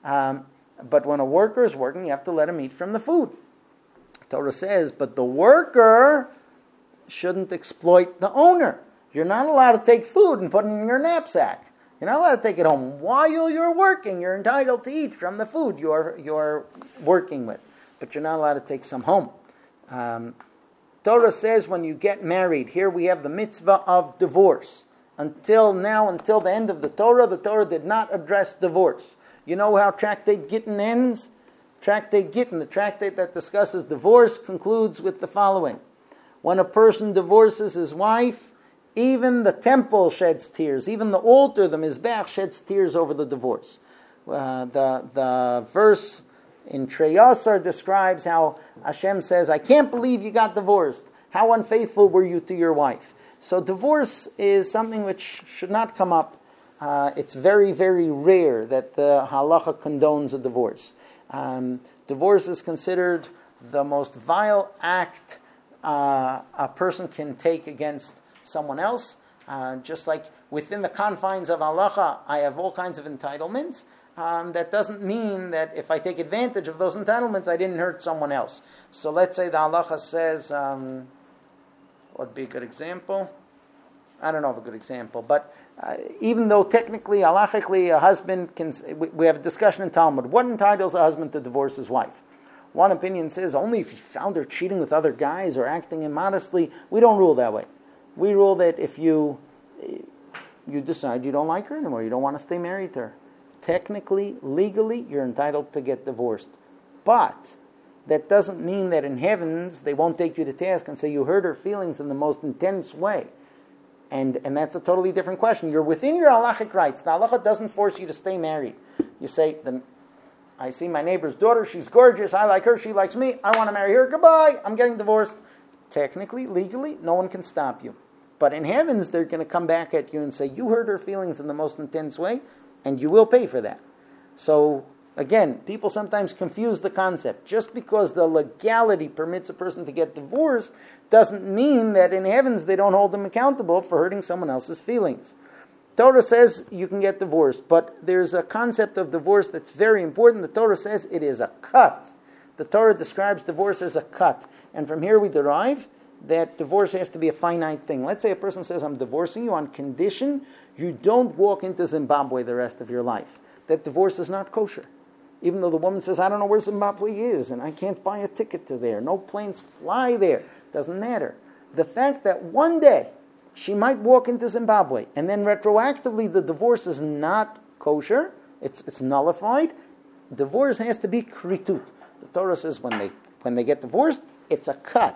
But when a worker is working, you have to let him eat from the food. Torah says, but the worker shouldn't exploit the owner. You're not allowed to take food and put it in your knapsack. You're not allowed to take it home. While you're working, you're entitled to eat from the food you're working with. But you're not allowed to take some home. Torah says when you get married, here we have the mitzvah of divorce. Until the end of the Torah did not address divorce. You know how Tractate Gittin ends? Tractate Gittin, the tractate that discusses divorce, concludes with the following. When a person divorces his wife, even the temple sheds tears. Even the altar, the Mizbeach, sheds tears over the divorce. The verse in Treyasar describes how Hashem says, I can't believe you got divorced. How unfaithful were you to your wife? So divorce is something which should not come up. It's very, very rare that the halacha condones a divorce. Divorce is considered the most vile act a person can take against someone else. Just like within the confines of halacha, I have all kinds of entitlements. That doesn't mean that if I take advantage of those entitlements, I didn't hurt someone else. So let's say the halacha says, what would be a good example? I don't know of a good example, but even though technically, halachically, a husband can, we have a discussion in Talmud. What entitles a husband to divorce his wife? One opinion says only if he found her cheating with other guys or acting immodestly. We don't rule that way. We rule that if you decide you don't like her anymore, you don't want to stay married to her, technically, legally, you're entitled to get divorced. But that doesn't mean that in heavens they won't take you to task and say you hurt her feelings in the most intense way. And that's a totally different question. You're within your halachic rights. The halacha doesn't force you to stay married. You say, I see my neighbor's daughter, she's gorgeous, I like her, she likes me, I want to marry her, goodbye, I'm getting divorced. Technically, legally, no one can stop you. But in heavens, they're going to come back at you and say, you hurt her feelings in the most intense way, and you will pay for that. So, again, people sometimes confuse the concept. Just because the legality permits a person to get divorced doesn't mean that in heavens they don't hold them accountable for hurting someone else's feelings. Torah says you can get divorced, but there's a concept of divorce that's very important. The Torah says it is a cut. The Torah describes divorce as a cut. And from here we derive that divorce has to be a finite thing. Let's say a person says, I'm divorcing you on condition you don't walk into Zimbabwe the rest of your life. That divorce is not kosher. Even though the woman says, I don't know where Zimbabwe is, and I can't buy a ticket to there. No planes fly there. Doesn't matter. The fact that one day she might walk into Zimbabwe, and then retroactively the divorce is not kosher, it's nullified, divorce has to be kritut. The Torah says when they get divorced, it's a cut.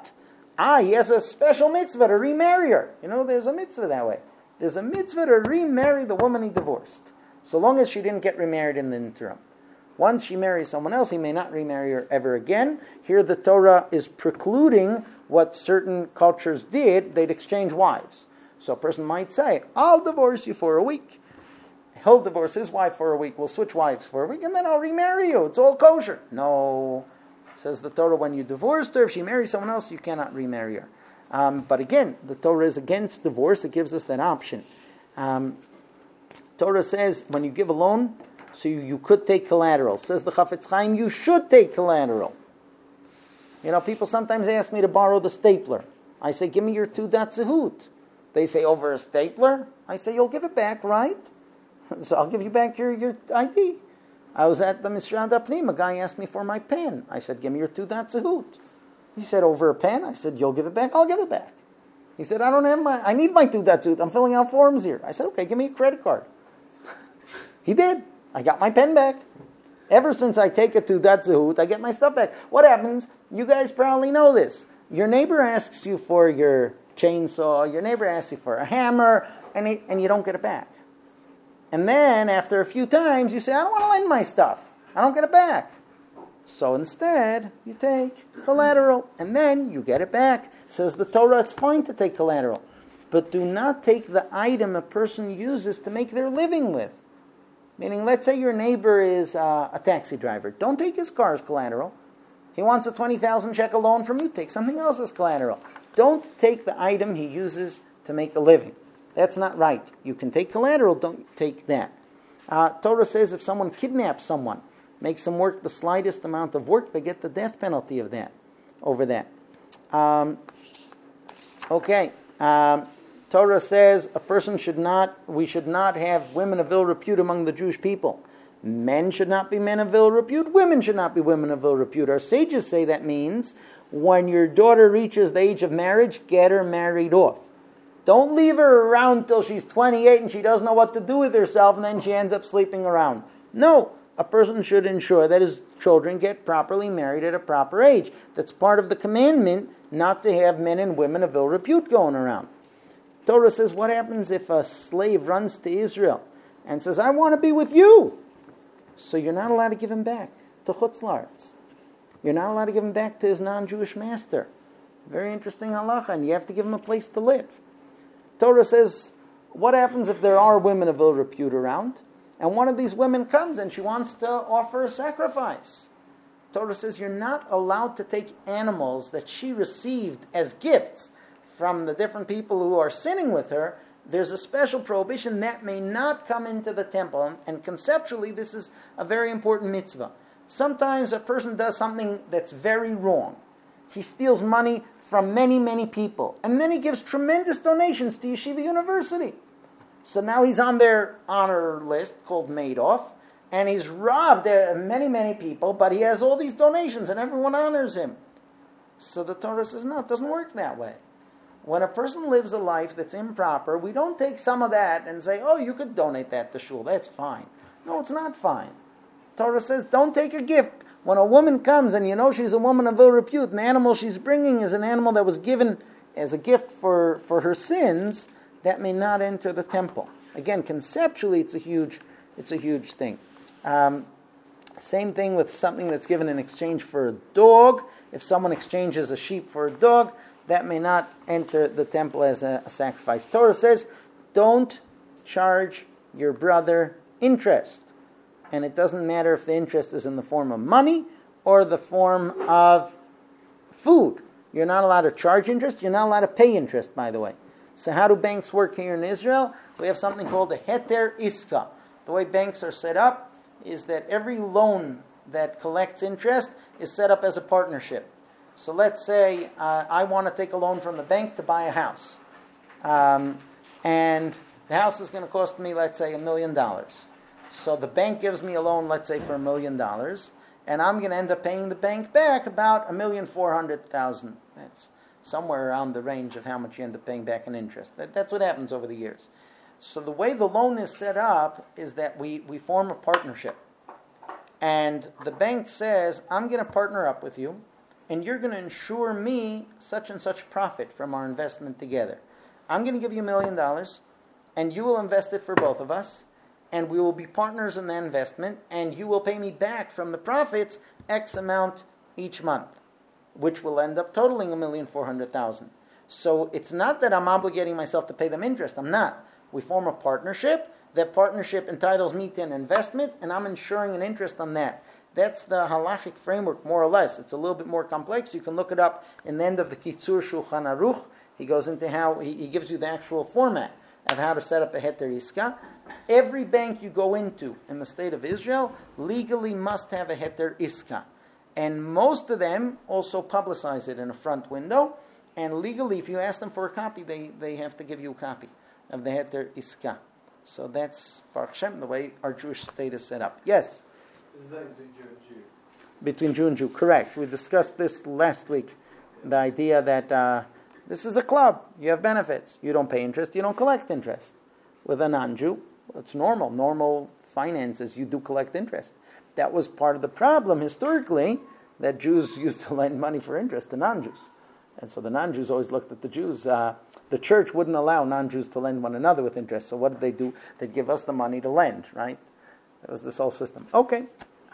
He has a special mitzvah to remarry her. There's a mitzvah that way. There's a mitzvah to remarry the woman he divorced, so long as she didn't get remarried in the interim. Once she marries someone else, he may not remarry her ever again. Here the Torah is precluding what certain cultures did. They'd exchange wives. So a person might say, I'll divorce you for a week. He'll divorce his wife for a week. We'll switch wives for a week, and then I'll remarry you. It's all kosher. No. Says the Torah, when you divorced her, if she marries someone else, you cannot remarry her. But again, the Torah is against divorce. It gives us that option. Torah says, when you give a loan, so you could take collateral. Says the Chafetz Chaim, you should take collateral. People sometimes ask me to borrow the stapler. I say, give me your Tudat Zehut. They say, over a stapler? I say, you'll give it back, right? So I'll give you back your ID. I was at the Mishrad Apnim. A guy asked me for my pen. I said, give me your Tudat Zehut. He said, over a pen? I said, you'll give it back? I'll give it back. He said, I need my Tudat Zehut. I'm filling out forms here. I said, okay, give me a credit card. He did. I got my pen back. Ever since I take a Tudat Zehut, I get my stuff back. What happens? You guys probably know this. Your neighbor asks you for your chainsaw. Your neighbor asks you for a hammer, and you don't get it back. And then, after a few times, you say, I don't want to lend my stuff. I don't get it back. So instead, you take collateral, and then you get it back. Says the Torah, it's fine to take collateral. But do not take the item a person uses to make their living with. Meaning, let's say your neighbor is a taxi driver. Don't take his car as collateral. He wants a 20,000 shekel loan from you. Take something else as collateral. Don't take the item he uses to make a living. That's not right. You can take collateral, don't take that. Torah says if someone kidnaps someone, makes them work the slightest amount of work, they get the death penalty of that, over that. Torah says we should not have women of ill repute among the Jewish people. Men should not be men of ill repute. Women should not be women of ill repute. Our sages say that means when your daughter reaches the age of marriage, get her married off. Don't leave her around till she's 28 and she doesn't know what to do with herself and then she ends up sleeping around. No, a person should ensure that his children get properly married at a proper age. That's part of the commandment not to have men and women of ill repute going around. Torah says, what happens if a slave runs to Israel and says, I want to be with you? So you're not allowed to give him back to Chutz La'aretz. You're not allowed to give him back to his non-Jewish master. Very interesting halacha, and you have to give him a place to live. Torah says, what happens if there are women of ill repute around, and one of these women comes and she wants to offer a sacrifice? Torah says you're not allowed to take animals that she received as gifts from the different people who are sinning with her. There's a special prohibition that may not come into the temple, and conceptually this is a very important mitzvah. Sometimes a person does something that's very wrong. He steals money from many, many people, and then he gives tremendous donations to Yeshiva University. So now he's on their honor list called Madoff, and he's robbed many, many people, but he has all these donations and everyone honors him. So the Torah says, no, it doesn't work that way. When a person lives a life that's improper, we don't take some of that and say, oh, you could donate that to shul, that's fine. No, it's not fine. Torah says, don't take a gift. When a woman comes and you know she's a woman of ill repute, and the animal she's bringing is an animal that was given as a gift for her sins, that may not enter the temple. Again, conceptually, it's a huge thing. Same thing with something that's given in exchange for a dog. If someone exchanges a sheep for a dog, that may not enter the temple as a sacrifice. Torah says, don't charge your brother interest. And it doesn't matter if the interest is in the form of money or the form of food. You're not allowed to charge interest. You're not allowed to pay interest, by the way. So how do banks work here in Israel? We have something called a heter iska. The way banks are set up is that every loan that collects interest is set up as a partnership. So let's say I want to take a loan from the bank to buy a house. And the house is going to cost me, let's say, $1 million. So the bank gives me a loan, let's say, for $1 million, and I'm going to end up paying the bank back about $1,400,000. That's somewhere around the range of how much you end up paying back in interest. That's what happens over the years. So the way the loan is set up is that we form a partnership. And the bank says, I'm going to partner up with you, and you're going to insure me such and such profit from our investment together. I'm going to give you $1 million, and you will invest it for both of us, and we will be partners in that investment, and you will pay me back from the profits X amount each month, which will end up totaling $1,400,000. So it's not that I'm obligating myself to pay them interest. I'm not. We form a partnership. That partnership entitles me to an investment, and I'm insuring an interest on that. That's the halachic framework, more or less. It's a little bit more complex. You can look it up in the end of the Kitzur Shulchan Aruch. He goes into how, he gives you the actual format of how to set up a heter iska. Every bank you go into in the state of Israel legally must have a heter iska. And most of them also publicize it in a front window. And legally, if you ask them for a copy, they have to give you a copy of the heter iska. So that's, Baruch Hashem, the way our Jewish state is set up. Yes? This is like between Jew and Jew. Between Jew and Jew, correct. We discussed this last week. The idea that this is a club. You have benefits. You don't pay interest. You don't collect interest. With a non-Jew, it's normal. Normal finances, you do collect interest. That was part of the problem historically, that Jews used to lend money for interest to non-Jews. And so the non-Jews always looked at the Jews. The church wouldn't allow non-Jews to lend one another with interest. So what did they do? They'd give us the money to lend, right? That was this whole system. Okay.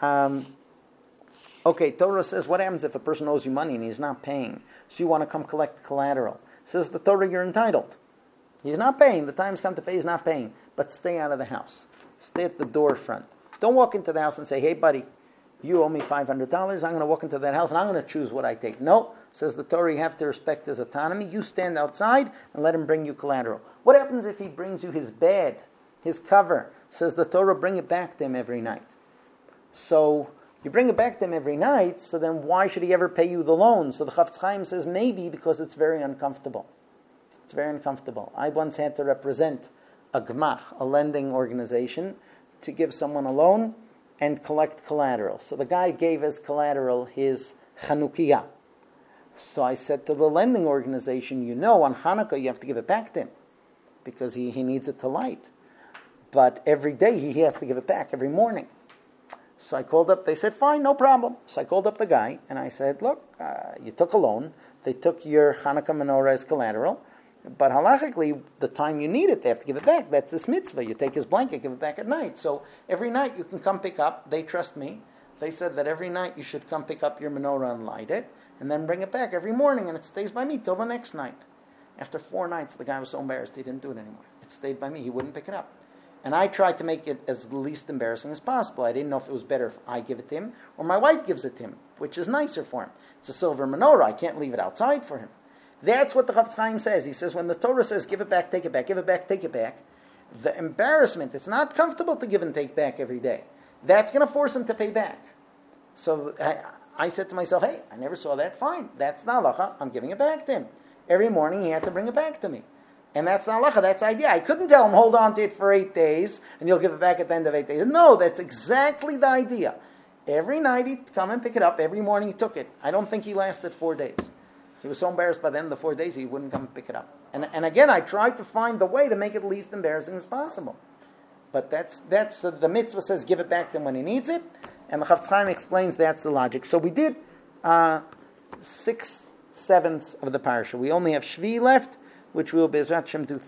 Torah says, what happens if a person owes you money and he's not paying? So you want to come collect collateral. Says the Torah, you're entitled. He's not paying. The time's come to pay, he's not paying. But stay out of the house. Stay at the door front. Don't walk into the house and say, hey, buddy, you owe me $500. I'm going to walk into that house and I'm going to choose what I take. No, says the Torah, you have to respect his autonomy. You stand outside and let him bring you collateral. What happens if he brings you his bed, his cover? Says the Torah, bring it back to him every night. So you bring it back to him every night, so then why should he ever pay you the loan? So the Chafetz Chaim says maybe because it's very uncomfortable. It's very uncomfortable. I once had to represent a gmach, a lending organization, to give someone a loan and collect collateral. So the guy gave as collateral his Chanukiah. So I said to the lending organization, on Hanukkah you have to give it back to him because he needs it to light. But every day he has to give it back, every morning. So I called up, they said, fine, no problem. So I called up the guy and I said, look, you took a loan, they took your Hanukkah menorah as collateral, but halachically, the time you need it, they have to give it back. That's this mitzvah. You take his blanket, give it back at night. So every night you can come pick up. They trust me. They said that every night you should come pick up your menorah and light it, and then bring it back every morning, and it stays by me till the next night. After 4 nights, the guy was so embarrassed he didn't do it anymore. It stayed by me. He wouldn't pick it up. And I tried to make it as least embarrassing as possible. I didn't know if it was better if I give it to him or my wife gives it to him, which is nicer for him. It's a silver menorah. I can't leave it outside for him. That's what the Chafetz Chaim says. He says when the Torah says give it back, take it back, give it back, take it back, the embarrassment, it's not comfortable to give and take back every day. That's going to force him to pay back. So I said to myself, hey, I never saw that. Fine. That's the halacha. I'm giving it back to him. Every morning he had to bring it back to me. And that's the halacha. That's the idea. I couldn't tell him, hold on to it for 8 days and you'll give it back at the end of 8 days. No, that's exactly the idea. Every night he'd come and pick it up. Every morning he took it. I don't think he lasted 4 days. He was so embarrassed by the end of the 4 days he wouldn't come and pick it up. And again, I tried to find the way to make it least embarrassing as possible. But that's the mitzvah says give it back to him when he needs it. And the Chafetz Chaim explains that's the logic. So we did 6/7 of the parasha. We only have Shvi left, which we will Be'ezrat Hashem do